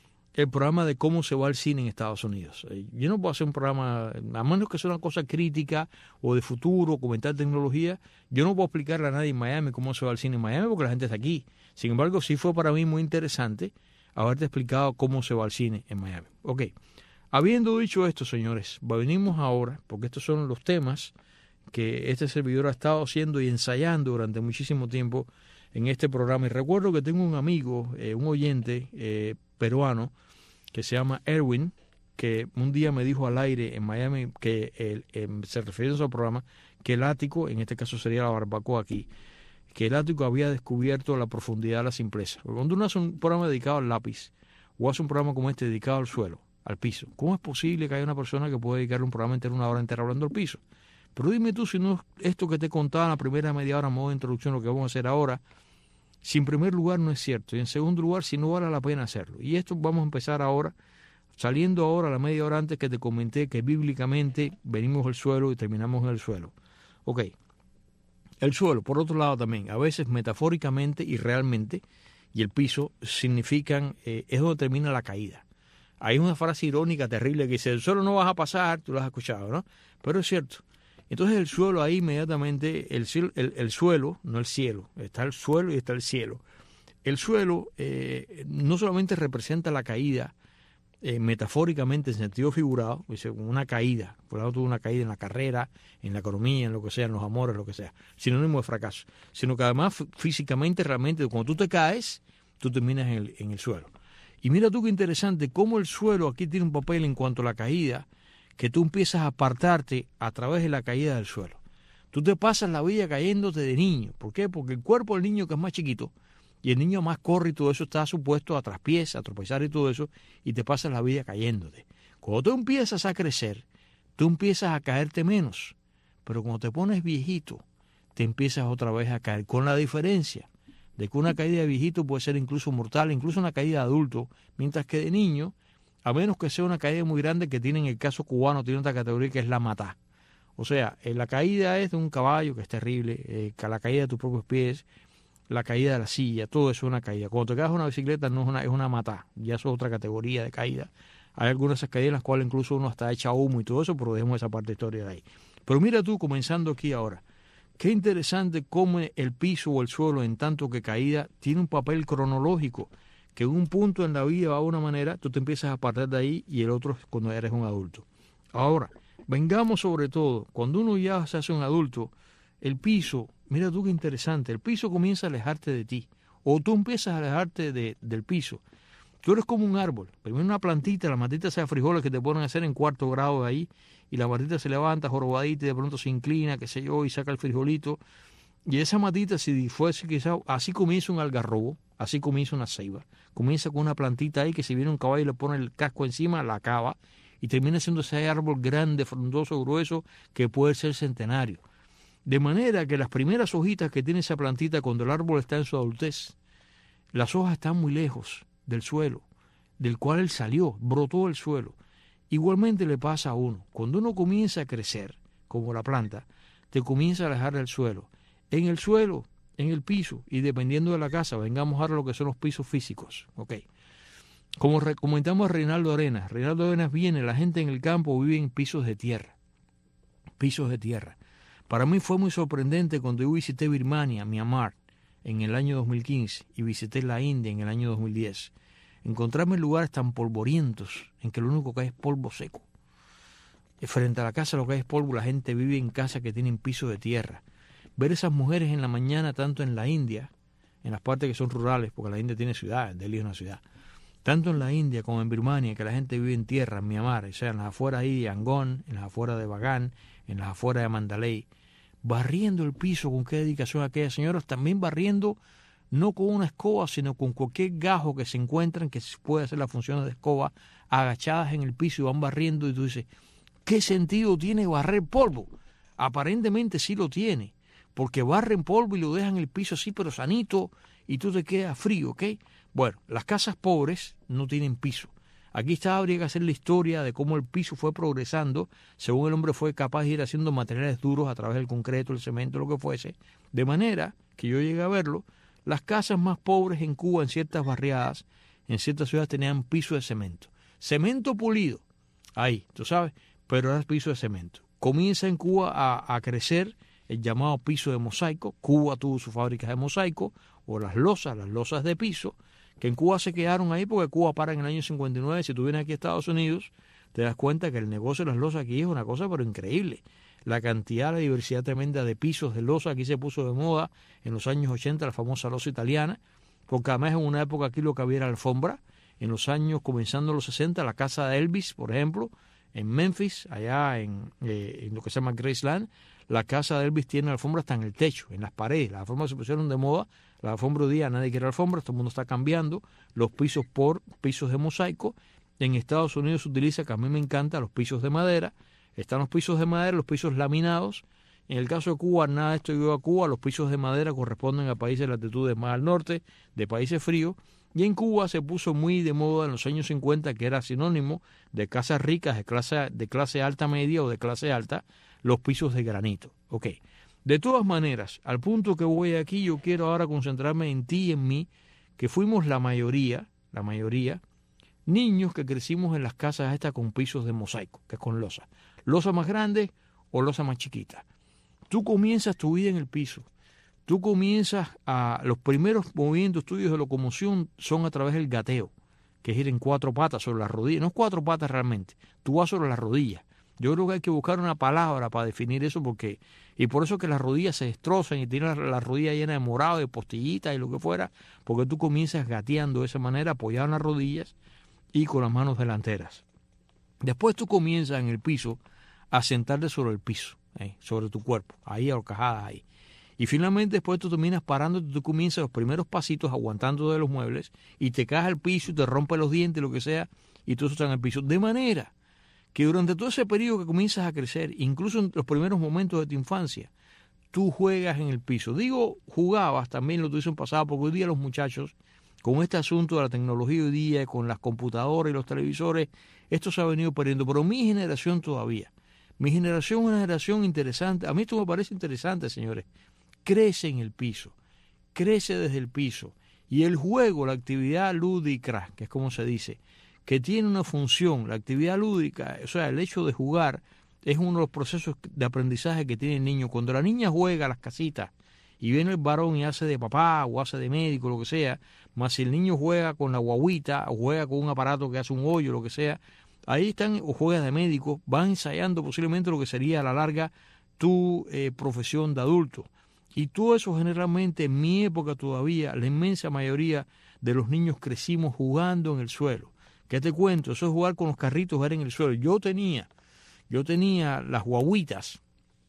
el programa de cómo se va al cine en Estados Unidos. Yo no puedo hacer un programa, a menos que sea una cosa crítica o de futuro, comentar tecnología, yo no puedo explicarle a nadie en Miami cómo se va al cine en Miami porque la gente está aquí. Sin embargo, sí fue para mí muy interesante haberte explicado cómo se va al cine en Miami. Ok, habiendo dicho esto, señores, venimos ahora, porque estos son los temas que este servidor ha estado haciendo y ensayando durante muchísimo tiempo en este programa. Y recuerdo que tengo un amigo, eh, un oyente eh, peruano, que se llama Erwin, que un día me dijo al aire en Miami, que el, eh, se refirió a su programa, que el ático, en este caso sería la barbacoa aquí, que el ático había descubierto la profundidad de la simpleza. Porque cuando uno hace un programa dedicado al lápiz, o hace un programa como este dedicado al suelo, al piso, ¿cómo es posible que haya una persona que pueda dedicarle un programa entero, una hora entera hablando al piso? Pero dime tú si no es esto que te contaba en la primera media hora, modo de introducción, lo que vamos a hacer ahora, si en primer lugar no es cierto, y en segundo lugar si no vale la pena hacerlo. Y esto vamos a empezar ahora, saliendo ahora la media hora antes que te comenté que bíblicamente venimos del suelo y terminamos en el suelo. Ok, el suelo, por otro lado también, a veces metafóricamente y realmente, y el piso significan, eh, es donde termina la caída. Hay una frase irónica terrible que dice, el suelo no vas a pasar, tú lo has escuchado, ¿no? Pero es cierto. Entonces el suelo ahí inmediatamente, el, el, el suelo, no el cielo, está el suelo y está el cielo. El suelo eh, no solamente representa la caída eh, metafóricamente en sentido figurado, dice, una caída, por ejemplo, tuve una caída en la carrera, en la economía, en lo que sea, en los amores, lo que sea, sinónimo de fracaso, sino que además físicamente, realmente, cuando tú te caes, tú terminas en el, en el suelo. Y mira tú qué interesante, cómo el suelo aquí tiene un papel en cuanto a la caída, que tú empiezas a apartarte a través de la caída del suelo. Tú te pasas la vida cayéndote de niño. ¿Por qué? Porque el cuerpo del niño, que es más chiquito, y el niño más corre y todo eso, está supuesto a traspiés, a tropezar y todo eso, y te pasas la vida cayéndote. Cuando tú empiezas a crecer, tú empiezas a caerte menos. Pero cuando te pones viejito, te empiezas otra vez a caer, con la diferencia de que una caída de viejito puede ser incluso mortal, incluso una caída de adulto, mientras que de niño, a menos que sea una caída muy grande, que tiene en el caso cubano, tiene otra categoría que es la matá. O sea, eh, la caída es de un caballo, que es terrible, eh, la caída de tus propios pies, la caída de la silla, todo eso es una caída. Cuando te caes en una bicicleta no es una, es una matá, ya eso es otra categoría de caída. Hay algunas de esas caídas en las cuales incluso uno hasta echa humo y todo eso, pero dejemos esa parte de historia de ahí. Pero mira tú, comenzando aquí ahora, qué interesante cómo el piso o el suelo, en tanto que caída, tiene un papel cronológico, que en un punto en la vida va de una manera, tú te empiezas a apartar de ahí y el otro es cuando eres un adulto. Ahora, vengamos sobre todo, cuando uno ya se hace un adulto, el piso, mira tú qué interesante, el piso comienza a alejarte de ti, o tú empiezas a alejarte de, del piso. Tú eres como un árbol, primero una plantita, la matita sea frijoles que te ponen a hacer en cuarto grado de ahí, y la matita se levanta jorobadita y de pronto se inclina, qué sé yo, y saca el frijolito. Y esa matita, si fuese quizás, así comienza un algarrobo, así comienza una ceiba. Comienza con una plantita ahí que si viene un caballo y le pone el casco encima, la acaba, y termina siendo ese árbol grande, frondoso, grueso, que puede ser centenario. De manera que las primeras hojitas que tiene esa plantita cuando el árbol está en su adultez, las hojas están muy lejos del suelo, del cual él salió, brotó del suelo. Igualmente le pasa a uno. Cuando uno comienza a crecer, como la planta, te comienza a alejar del suelo. En el suelo, en el piso, y dependiendo de la casa, vengamos ahora a lo que son los pisos físicos. Okay. Como comentamos a Reinaldo Arenas, Reinaldo Arenas viene, la gente en el campo vive en pisos de tierra. Pisos de tierra. Para mí fue muy sorprendente cuando yo visité Birmania, Myanmar, en el año dos mil quince, y visité la India en el año dos mil diez. Encontrarme en lugares tan polvorientos, en que lo único que hay es polvo seco. Frente a la casa lo que hay es polvo, la gente vive en casas que tienen piso de tierra. Ver esas mujeres en la mañana, tanto en la India, en las partes que son rurales, porque la India tiene ciudad, Delhi es una ciudad, tanto en la India como en Birmania, que la gente vive en tierra, en Myanmar, o sea, en las afueras ahí de Yangon, en las afueras de Bagan, en las afueras de Mandalay, barriendo el piso con qué dedicación aquellas señoras, también barriendo no con una escoba, sino con cualquier gajo que se encuentran que puede hacer la función de escoba, agachadas en el piso y van barriendo, y tú dices, ¿qué sentido tiene barrer polvo? Aparentemente sí lo tiene, porque barren polvo y lo dejan en el piso así, pero sanito, y tú te quedas frío, ¿ok? Bueno, las casas pobres no tienen piso. Aquí está, habría que hacer la historia de cómo el piso fue progresando, según el hombre fue capaz de ir haciendo materiales duros a través del concreto, el cemento, lo que fuese, de manera que yo llegué a verlo. Las casas más pobres en Cuba, en ciertas barriadas, en ciertas ciudades tenían piso de cemento. Cemento pulido, ahí, tú sabes, pero era piso de cemento. Comienza en Cuba a, a crecer el llamado piso de mosaico. Cuba tuvo sus fábricas de mosaico, o las losas, las losas de piso, que en Cuba se quedaron ahí porque Cuba para en el año cincuenta y nueve. Si tú vienes aquí a Estados Unidos, te das cuenta que el negocio de las losas aquí es una cosa pero increíble. La cantidad, la diversidad tremenda de pisos de losa aquí se puso de moda en los años ochenta, la famosa losa italiana, porque además en una época aquí lo que había era alfombra. En los años, comenzando los sesenta, la casa de Elvis, por ejemplo, en Memphis, allá en, eh, en lo que se llama Graceland, la casa de Elvis tiene alfombra hasta en el techo, en las paredes. Las alfombras se pusieron de moda, la alfombra hoy día nadie quiere alfombras, todo el mundo está cambiando los pisos por pisos de mosaico. En Estados Unidos se utiliza, que a mí me encanta, los pisos de madera. Están los pisos de madera, los pisos laminados. En el caso de Cuba, nada de esto llegó a Cuba. Los pisos de madera corresponden a países de latitudes más al norte, de países fríos. Y en Cuba se puso muy de moda en los años cincuenta, que era sinónimo de casas ricas, de clase, de clase alta media o de clase alta, los pisos de granito. Ok. De todas maneras, al punto que voy aquí, yo quiero ahora concentrarme en ti y en mí, que fuimos la mayoría, la mayoría, niños que crecimos en las casas estas con pisos de mosaico, que es con losa. Losa más grande o losa más chiquita. Tú comienzas tu vida en el piso. Tú comienzas a... Los primeros movimientos tuyos de locomoción son a través del gateo. que es ir en cuatro patas sobre las rodillas. No es cuatro patas realmente, tú vas sobre las rodillas. Yo creo que hay que buscar una palabra para definir eso, porque y por eso que las rodillas se destrozan y tienes la, la rodilla llena de morado, de postillitas y lo que fuera, porque tú comienzas gateando de esa manera, apoyado en las rodillas y con las manos delanteras. Después tú comienzas en el piso a sentarte sobre el piso, ¿eh? sobre tu cuerpo, ahí ahorcajada ahí. Y finalmente después tú terminas parándote, tú comienzas los primeros pasitos aguantando de los muebles y te caes al piso y te rompes los dientes, lo que sea, y tú estás en el piso. De manera que durante todo ese periodo que comienzas a crecer, incluso en los primeros momentos de tu infancia, tú juegas en el piso. Digo jugabas, también lo tuviesen pasado, porque hoy día los muchachos, con este asunto de la tecnología hoy día, con las computadoras y los televisores, esto se ha venido perdiendo. Pero mi generación todavía, mi generación es una generación interesante. A mí esto me parece interesante, señores. Crece en el piso, crece desde el piso. Y el juego, la actividad lúdica, que es como se dice, que tiene una función, la actividad lúdica, o sea, el hecho de jugar, es uno de los procesos de aprendizaje que tiene el niño. Cuando la niña juega a las casitas y viene el varón y hace de papá o hace de médico, lo que sea, más si el niño juega con la guaguita o juega con un aparato que hace un hoyo, lo que sea, ahí están, o juega de médico, van ensayando posiblemente lo que sería a la larga tu eh, profesión de adulto. Y todo eso generalmente en mi época todavía, la inmensa mayoría de los niños crecimos jugando en el suelo. ¿Qué te cuento? Eso es jugar con los carritos, era en el suelo. Yo tenía, yo tenía las guaguitas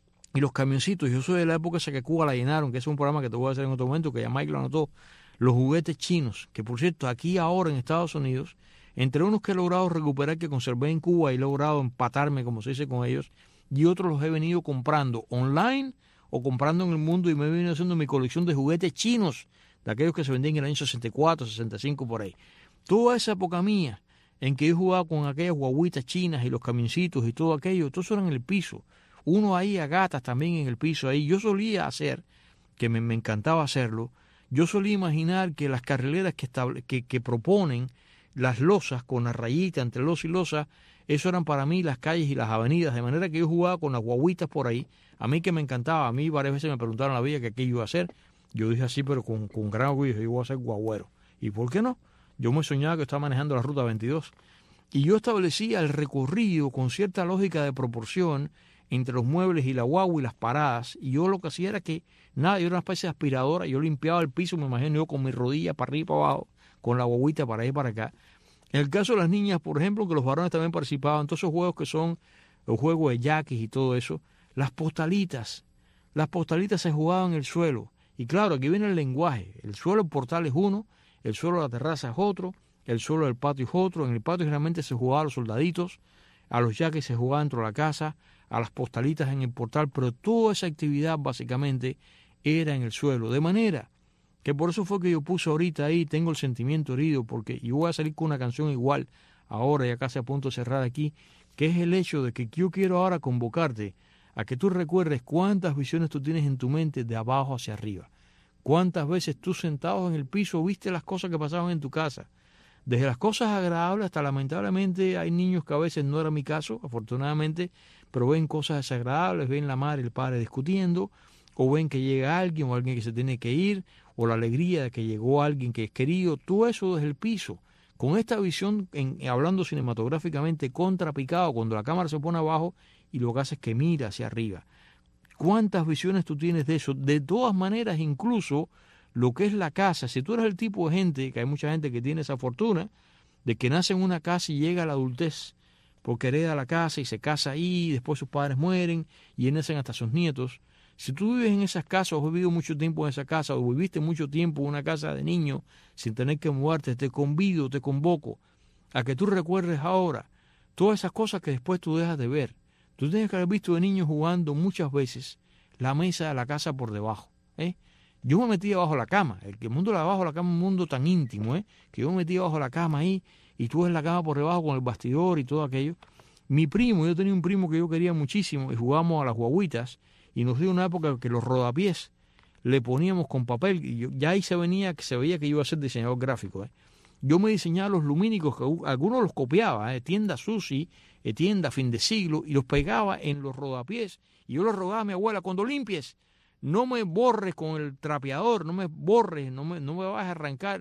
y los camioncitos. Yo soy de la época esa que Cuba la llenaron, que es un programa que te voy a hacer en otro momento, que ya Mike lo anotó. Los juguetes chinos, que por cierto, aquí ahora en Estados Unidos, entre unos que he logrado recuperar, que conservé en Cuba y he logrado empatarme, como se dice, con ellos, y otros los he venido comprando online o comprando en el mundo, y me he venido haciendo mi colección de juguetes chinos, de aquellos que se vendían en el año sesenta y cuatro, sesenta y cinco, por ahí. Toda esa época mía, en que yo jugaba con aquellas guaguitas chinas y los camioncitos y todo aquello, todo eso era en el piso. Uno ahí a gatas también en el piso ahí. Yo solía hacer, que me, me encantaba hacerlo, yo solía imaginar que las carrileras que, estable, que, que proponen las losas con la rayita entre losa y losa, eso eran para mí las calles y las avenidas, de manera que yo jugaba con las guaguitas por ahí. A mí que me encantaba, a mí varias veces me preguntaron la vida que qué iba a hacer. Yo dije así, pero con, con gran orgullo, yo iba a ser guagüero. ¿Y por qué no? Yo me soñaba que estaba manejando la ruta veintidós. Y yo establecía el recorrido con cierta lógica de proporción entre los muebles y la guagua y las paradas. Y yo lo que hacía era que, nada, yo era una especie de aspiradora, yo limpiaba el piso, me imagino yo con mi rodilla para arriba y para abajo, con la guaguita para ahí y para acá. En el caso de las niñas, por ejemplo, que los varones también participaban, todos esos juegos que son los juegos de yaquis y todo eso, las postalitas, las postalitas se jugaban en el suelo. Y claro, aquí viene el lenguaje. El suelo del portal es uno, el suelo de la terraza es otro, el suelo del patio es otro. En el patio generalmente se jugaba a los soldaditos, a los yaquis se jugaba dentro de la casa, a las postalitas en el portal, pero toda esa actividad básicamente era en el suelo. De manera que por eso fue que yo puse ahorita ahí, tengo el sentimiento herido, porque yo voy a salir con una canción igual ahora, ya casi a punto de cerrar aquí, que es el hecho de que yo quiero ahora convocarte a que tú recuerdes cuántas visiones tú tienes en tu mente de abajo hacia arriba. Cuántas veces tú sentado en el piso viste las cosas que pasaban en tu casa. Desde las cosas agradables hasta lamentablemente hay niños que a veces no era mi caso, afortunadamente, pero ven cosas desagradables, ven la madre y el padre discutiendo, o ven que llega alguien o alguien que se tiene que ir, o la alegría de que llegó alguien que es querido, todo eso desde el piso. Con esta visión, en, hablando cinematográficamente, contrapicado, cuando la cámara se pone abajo y lo que hace es que mira hacia arriba. ¿Cuántas visiones tú tienes de eso? De todas maneras, incluso lo que es la casa, si tú eres el tipo de gente, que hay mucha gente que tiene esa fortuna, de que nace en una casa y llega a la adultez, porque hereda la casa y se casa ahí, y después sus padres mueren y nacen hasta sus nietos. Si tú vives en esas casas o has vivido mucho tiempo en esa casa o viviste mucho tiempo en una casa de niño sin tener que mudarte, te convido, te convoco a que tú recuerdes ahora todas esas cosas que después tú dejas de ver. Tú tienes que haber visto de niño jugando muchas veces la mesa de la casa por debajo. ¿eh? Yo me metía bajo la cama. El mundo de abajo la cama es un mundo tan íntimo, ¿eh? que yo me metía bajo la cama ahí y tú ves la cama por debajo con el bastidor y todo aquello. Mi primo, yo tenía un primo que yo quería muchísimo y jugábamos a las guaguitas y nos dio una época que los rodapiés le poníamos con papel y yo, ya ahí se venía, que se veía que yo iba a ser diseñador gráfico. ¿eh? Yo me diseñaba los lumínicos, que algunos los copiaba, ¿eh? tienda Susi, eh, tienda fin de siglo, y los pegaba en los rodapiés. Y yo los rogaba a mi abuela, cuando limpies, no me borres con el trapeador, no me borres, no me, no me vas a arrancar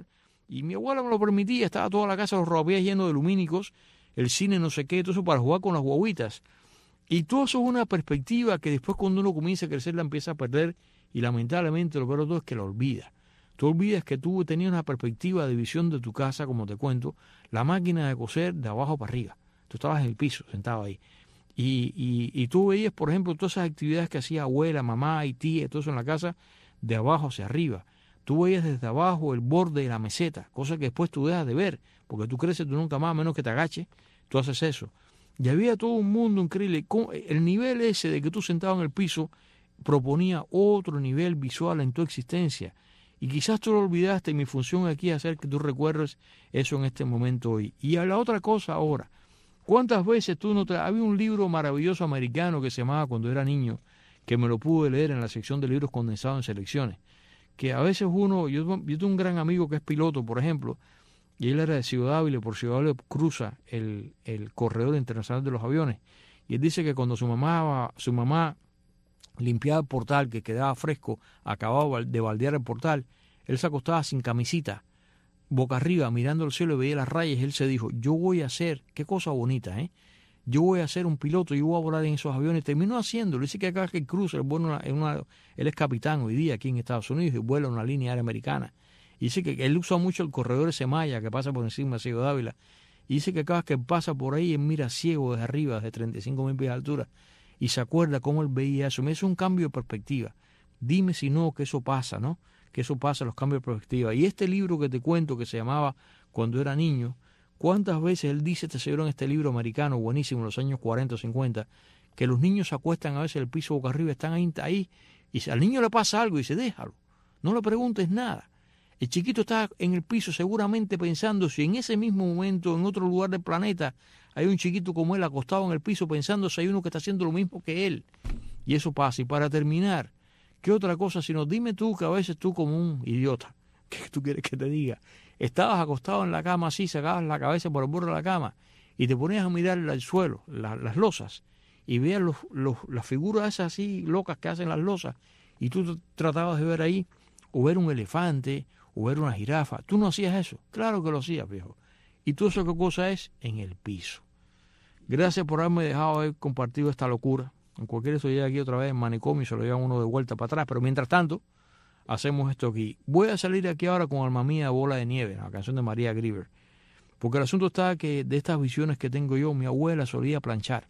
Y mi abuela me lo permitía, estaba toda la casa, los rodapiés llenos de lumínicos, el cine no sé qué, todo eso para jugar con las guaguitas. Y todo eso es una perspectiva que después cuando uno comienza a crecer la empieza a perder y lamentablemente lo peor de todo es que la olvida. Tú olvidas que tú tenías una perspectiva de visión de tu casa, como te cuento, la máquina de coser de abajo para arriba. Tú estabas en el piso, sentado ahí. Y, y, y tú veías, por ejemplo, todas esas actividades que hacía abuela, mamá y tía, todo eso en la casa, de abajo hacia arriba. Tú veías desde abajo el borde de la meseta, cosa que después tú dejas de ver, porque tú creces, tú nunca más, a menos que te agaches, tú haces eso. Y había todo un mundo increíble. El nivel ese de que tú sentado en el piso proponía otro nivel visual en tu existencia. Y quizás tú lo olvidaste, y mi función aquí es hacer que tú recuerdes eso en este momento hoy. Y a la otra cosa ahora, ¿cuántas veces tú no te... Había un libro maravilloso americano que se llamaba Cuando era niño, que me lo pude leer en la sección de libros condensados en selecciones, que a veces uno... Yo, yo tengo un gran amigo que es piloto, por ejemplo, y él era de Ciudad Ávila, por Ciudad Ávila cruza el, el corredor internacional de los aviones, y él dice que cuando su mamá, su mamá limpiaba el portal, que quedaba fresco, acababa de baldear el portal, él se acostaba sin camisita, boca arriba, mirando el cielo y veía las rayas, y él se dijo, yo voy a ser, qué cosa bonita, ¿eh? Yo voy a ser un piloto, yo voy a volar en esos aviones. Terminó haciéndolo. Dice que acá que cruza, él, bueno, en una, él es capitán hoy día aquí en Estados Unidos y vuela en una línea aérea americana. Y dice que él usa mucho el corredor ese Maya que pasa por encima de Ciudad Ávila. Y dice que cada vez que pasa por ahí, él mira ciego desde arriba, desde treinta y cinco mil pies de altura, y se acuerda cómo él veía eso. Me hizo un cambio de perspectiva. Dime si no que eso pasa, ¿no? Que eso pasa, los cambios de perspectiva. Y este libro que te cuento, que se llamaba Cuando era niño, ¿cuántas veces él dice, este señor en este libro americano, buenísimo, en los años cuarenta o cincuenta, que los niños se acuestan a veces en el piso boca arriba, están ahí, ahí, y si al niño le pasa algo, y dice, déjalo, no le preguntes nada. El chiquito está en el piso seguramente pensando si en ese mismo momento, en otro lugar del planeta, hay un chiquito como él acostado en el piso pensando si hay uno que está haciendo lo mismo que él. Y eso pasa. Y para terminar, ¿qué otra cosa? Sino dime tú que a veces tú como un idiota, ¿qué tú quieres que te diga? Estabas acostado en la cama así, sacabas la cabeza por el borde de la cama y te ponías a mirar el suelo, la, las losas, y veías los, los, las figuras esas así locas que hacen las losas, y tú tratabas de ver ahí, o ver un elefante, o ver una jirafa. ¿Tú no hacías eso? Claro que lo hacías, viejo. ¿Y tú eso qué cosa es? En el piso. Gracias por haberme dejado haber compartido esta locura. En cualquier eso llega aquí otra vez en manicomio y se lo llevan uno de vuelta para atrás, pero mientras tanto hacemos esto aquí. Voy a salir aquí ahora con Alma Mía, Bola de Nieve, la canción de María Grieber, porque el asunto está que de estas visiones que tengo yo, mi abuela solía planchar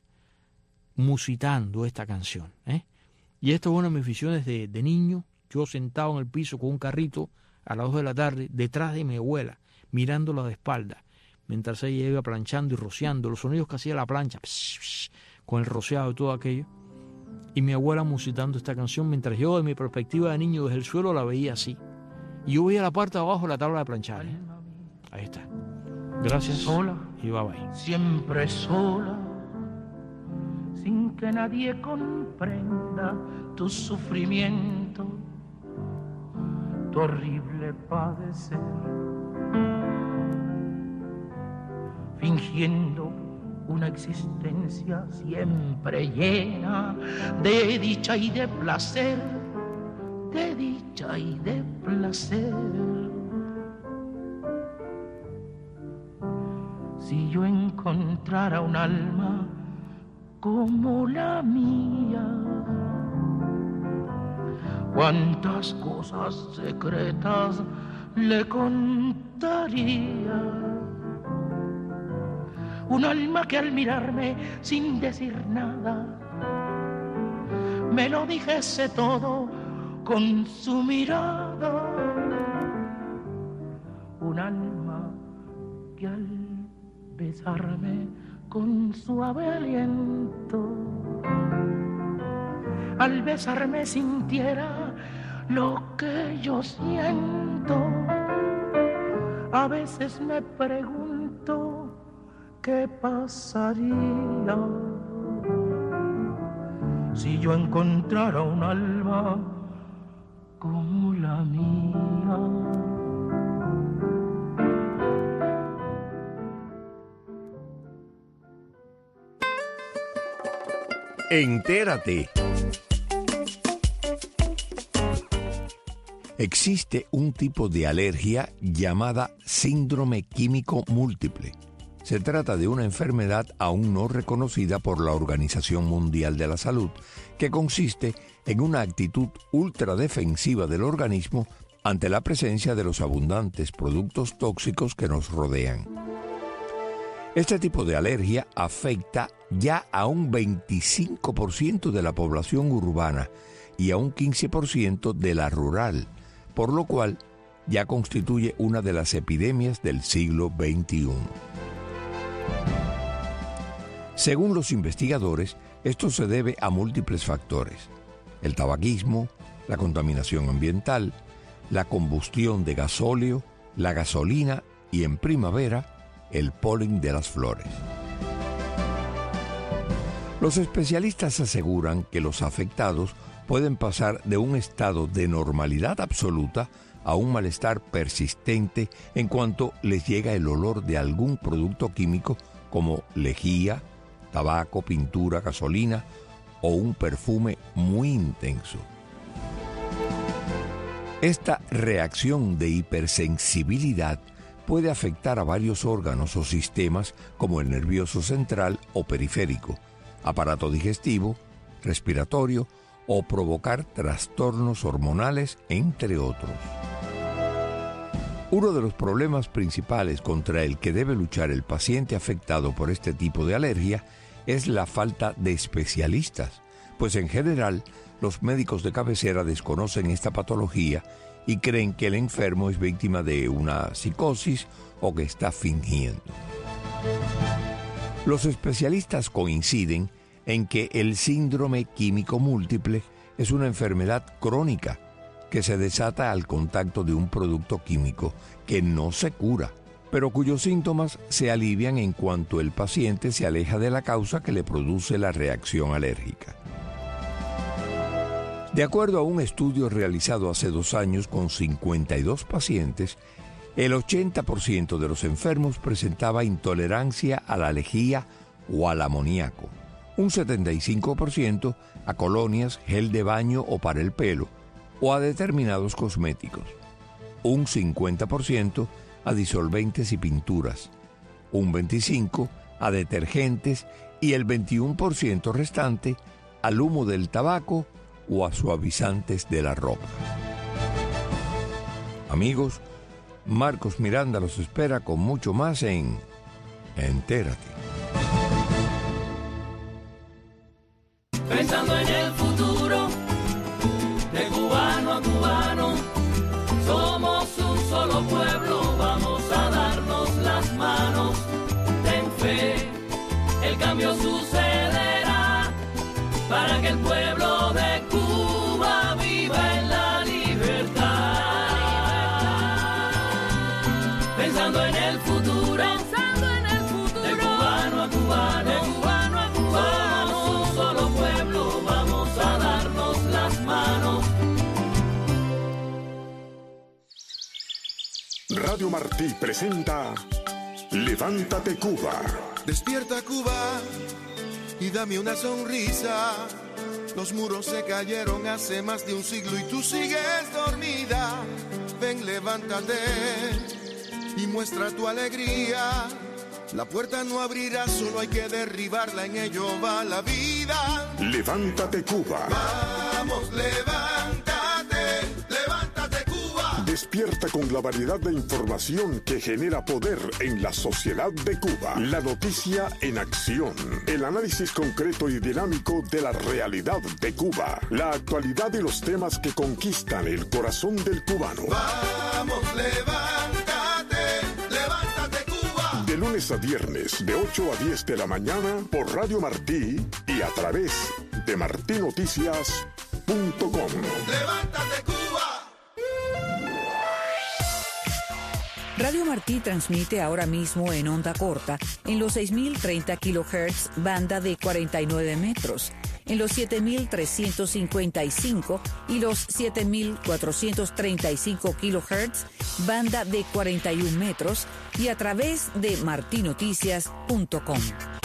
musitando esta canción, ¿eh? Y esta es una de mis visiones de, de niño, yo sentado en el piso con un carrito a las dos de la tarde, detrás de mi abuela, mirándola de espalda, mientras ella iba planchando y rociando, los sonidos que hacía la plancha, psh, psh, con el rociado y todo aquello. Y mi abuela musitando esta canción, mientras yo, de mi perspectiva de niño, desde el suelo la veía así. Y yo veía la parte de abajo de la tabla de planchar, ¿eh? Ahí está. Gracias. Sola, y bye bye. Siempre sola, sin que nadie comprenda tu sufrimiento, tu horrible padecer, fingiendo una existencia siempre llena de dicha y de placer, de dicha y de placer. Si yo encontrara un alma como la mía, cuántas cosas secretas le contaría. Un alma que al mirarme sin decir nada me lo dijese todo con su mirada. Un alma que al besarme con suave aliento, al besarme sintiera lo que yo siento. A veces me pregunto ¿qué pasaría si yo encontrara un alma como la mía? Entérate. Existe un tipo de alergia llamada síndrome químico múltiple. Se trata de una enfermedad aún no reconocida por la Organización Mundial de la Salud, que consiste en una actitud ultradefensiva del organismo ante la presencia de los abundantes productos tóxicos que nos rodean. Este tipo de alergia afecta ya a un veinticinco por ciento de la población urbana y a un quince por ciento de la rural, por lo cual ya constituye una de las epidemias del siglo veintiuno. Según los investigadores, esto se debe a múltiples factores: el tabaquismo, la contaminación ambiental, la combustión de gasóleo, la gasolina y, en primavera, el polen de las flores. Los especialistas aseguran que los afectados pueden pasar de un estado de normalidad absoluta a un malestar persistente en cuanto les llega el olor de algún producto químico como lejía, tabaco, pintura, gasolina o un perfume muy intenso. Esta reacción de hipersensibilidad puede afectar a varios órganos o sistemas como el nervioso central o periférico, aparato digestivo, respiratorio o provocar trastornos hormonales, entre otros. Uno de los problemas principales contra el que debe luchar el paciente afectado por este tipo de alergia es la falta de especialistas, pues en general los médicos de cabecera desconocen esta patología y creen que el enfermo es víctima de una psicosis o que está fingiendo. Los especialistas coinciden en que el síndrome químico múltiple es una enfermedad crónica que se desata al contacto de un producto químico que no se cura, pero cuyos síntomas se alivian en cuanto el paciente se aleja de la causa que le produce la reacción alérgica. De acuerdo a un estudio realizado hace dos años con cincuenta y dos pacientes, el ochenta por ciento de los enfermos presentaba intolerancia a la lejía o al amoníaco, un setenta y cinco por ciento a colonias, gel de baño o para el pelo, o a determinados cosméticos, un cincuenta por ciento a disolventes y pinturas, un veinticinco por ciento a detergentes y el veintiuno por ciento restante al humo del tabaco o a suavizantes de la ropa. Amigos, Marcos Miranda los espera con mucho más en Entérate. Pensando en el futuro, de cubano a cubano, somos un solo pueblo, vamos a darnos las manos. Ten fe, el cambio sucederá para que el pueblo de Cuba viva en la libertad. Pensando en el futuro, pensando en el futuro, de cubano a cubano, de cubano a cubano, somos un solo pueblo, vamos a darnos las manos. Radio Martí presenta Levántate Cuba. Despierta Cuba y dame una sonrisa. Los muros se cayeron hace más de un siglo y tú sigues dormida. Ven, levántate y muestra tu alegría. La puerta no abrirá, solo hay que derribarla, en ello va la vida. Levántate Cuba. Vamos, levántate, levántate Cuba. Despierta con la variedad de información que genera poder en la sociedad de Cuba. La noticia en acción. El análisis concreto y dinámico de la realidad de Cuba. La actualidad y los temas que conquistan el corazón del cubano. Vamos, levántate, levántate Cuba. De lunes a viernes, de ocho a diez de la mañana, por Radio Martí y a través de martí noticias punto com. Levántate Cuba. Radio Martí transmite ahora mismo en onda corta en los seis mil treinta kilohertz, banda de cuarenta y nueve metros, en los siete mil trescientos cincuenta y cinco y los siete mil cuatrocientos treinta y cinco kilohertz, banda de cuarenta y uno metros, y a través de martí noticias punto com.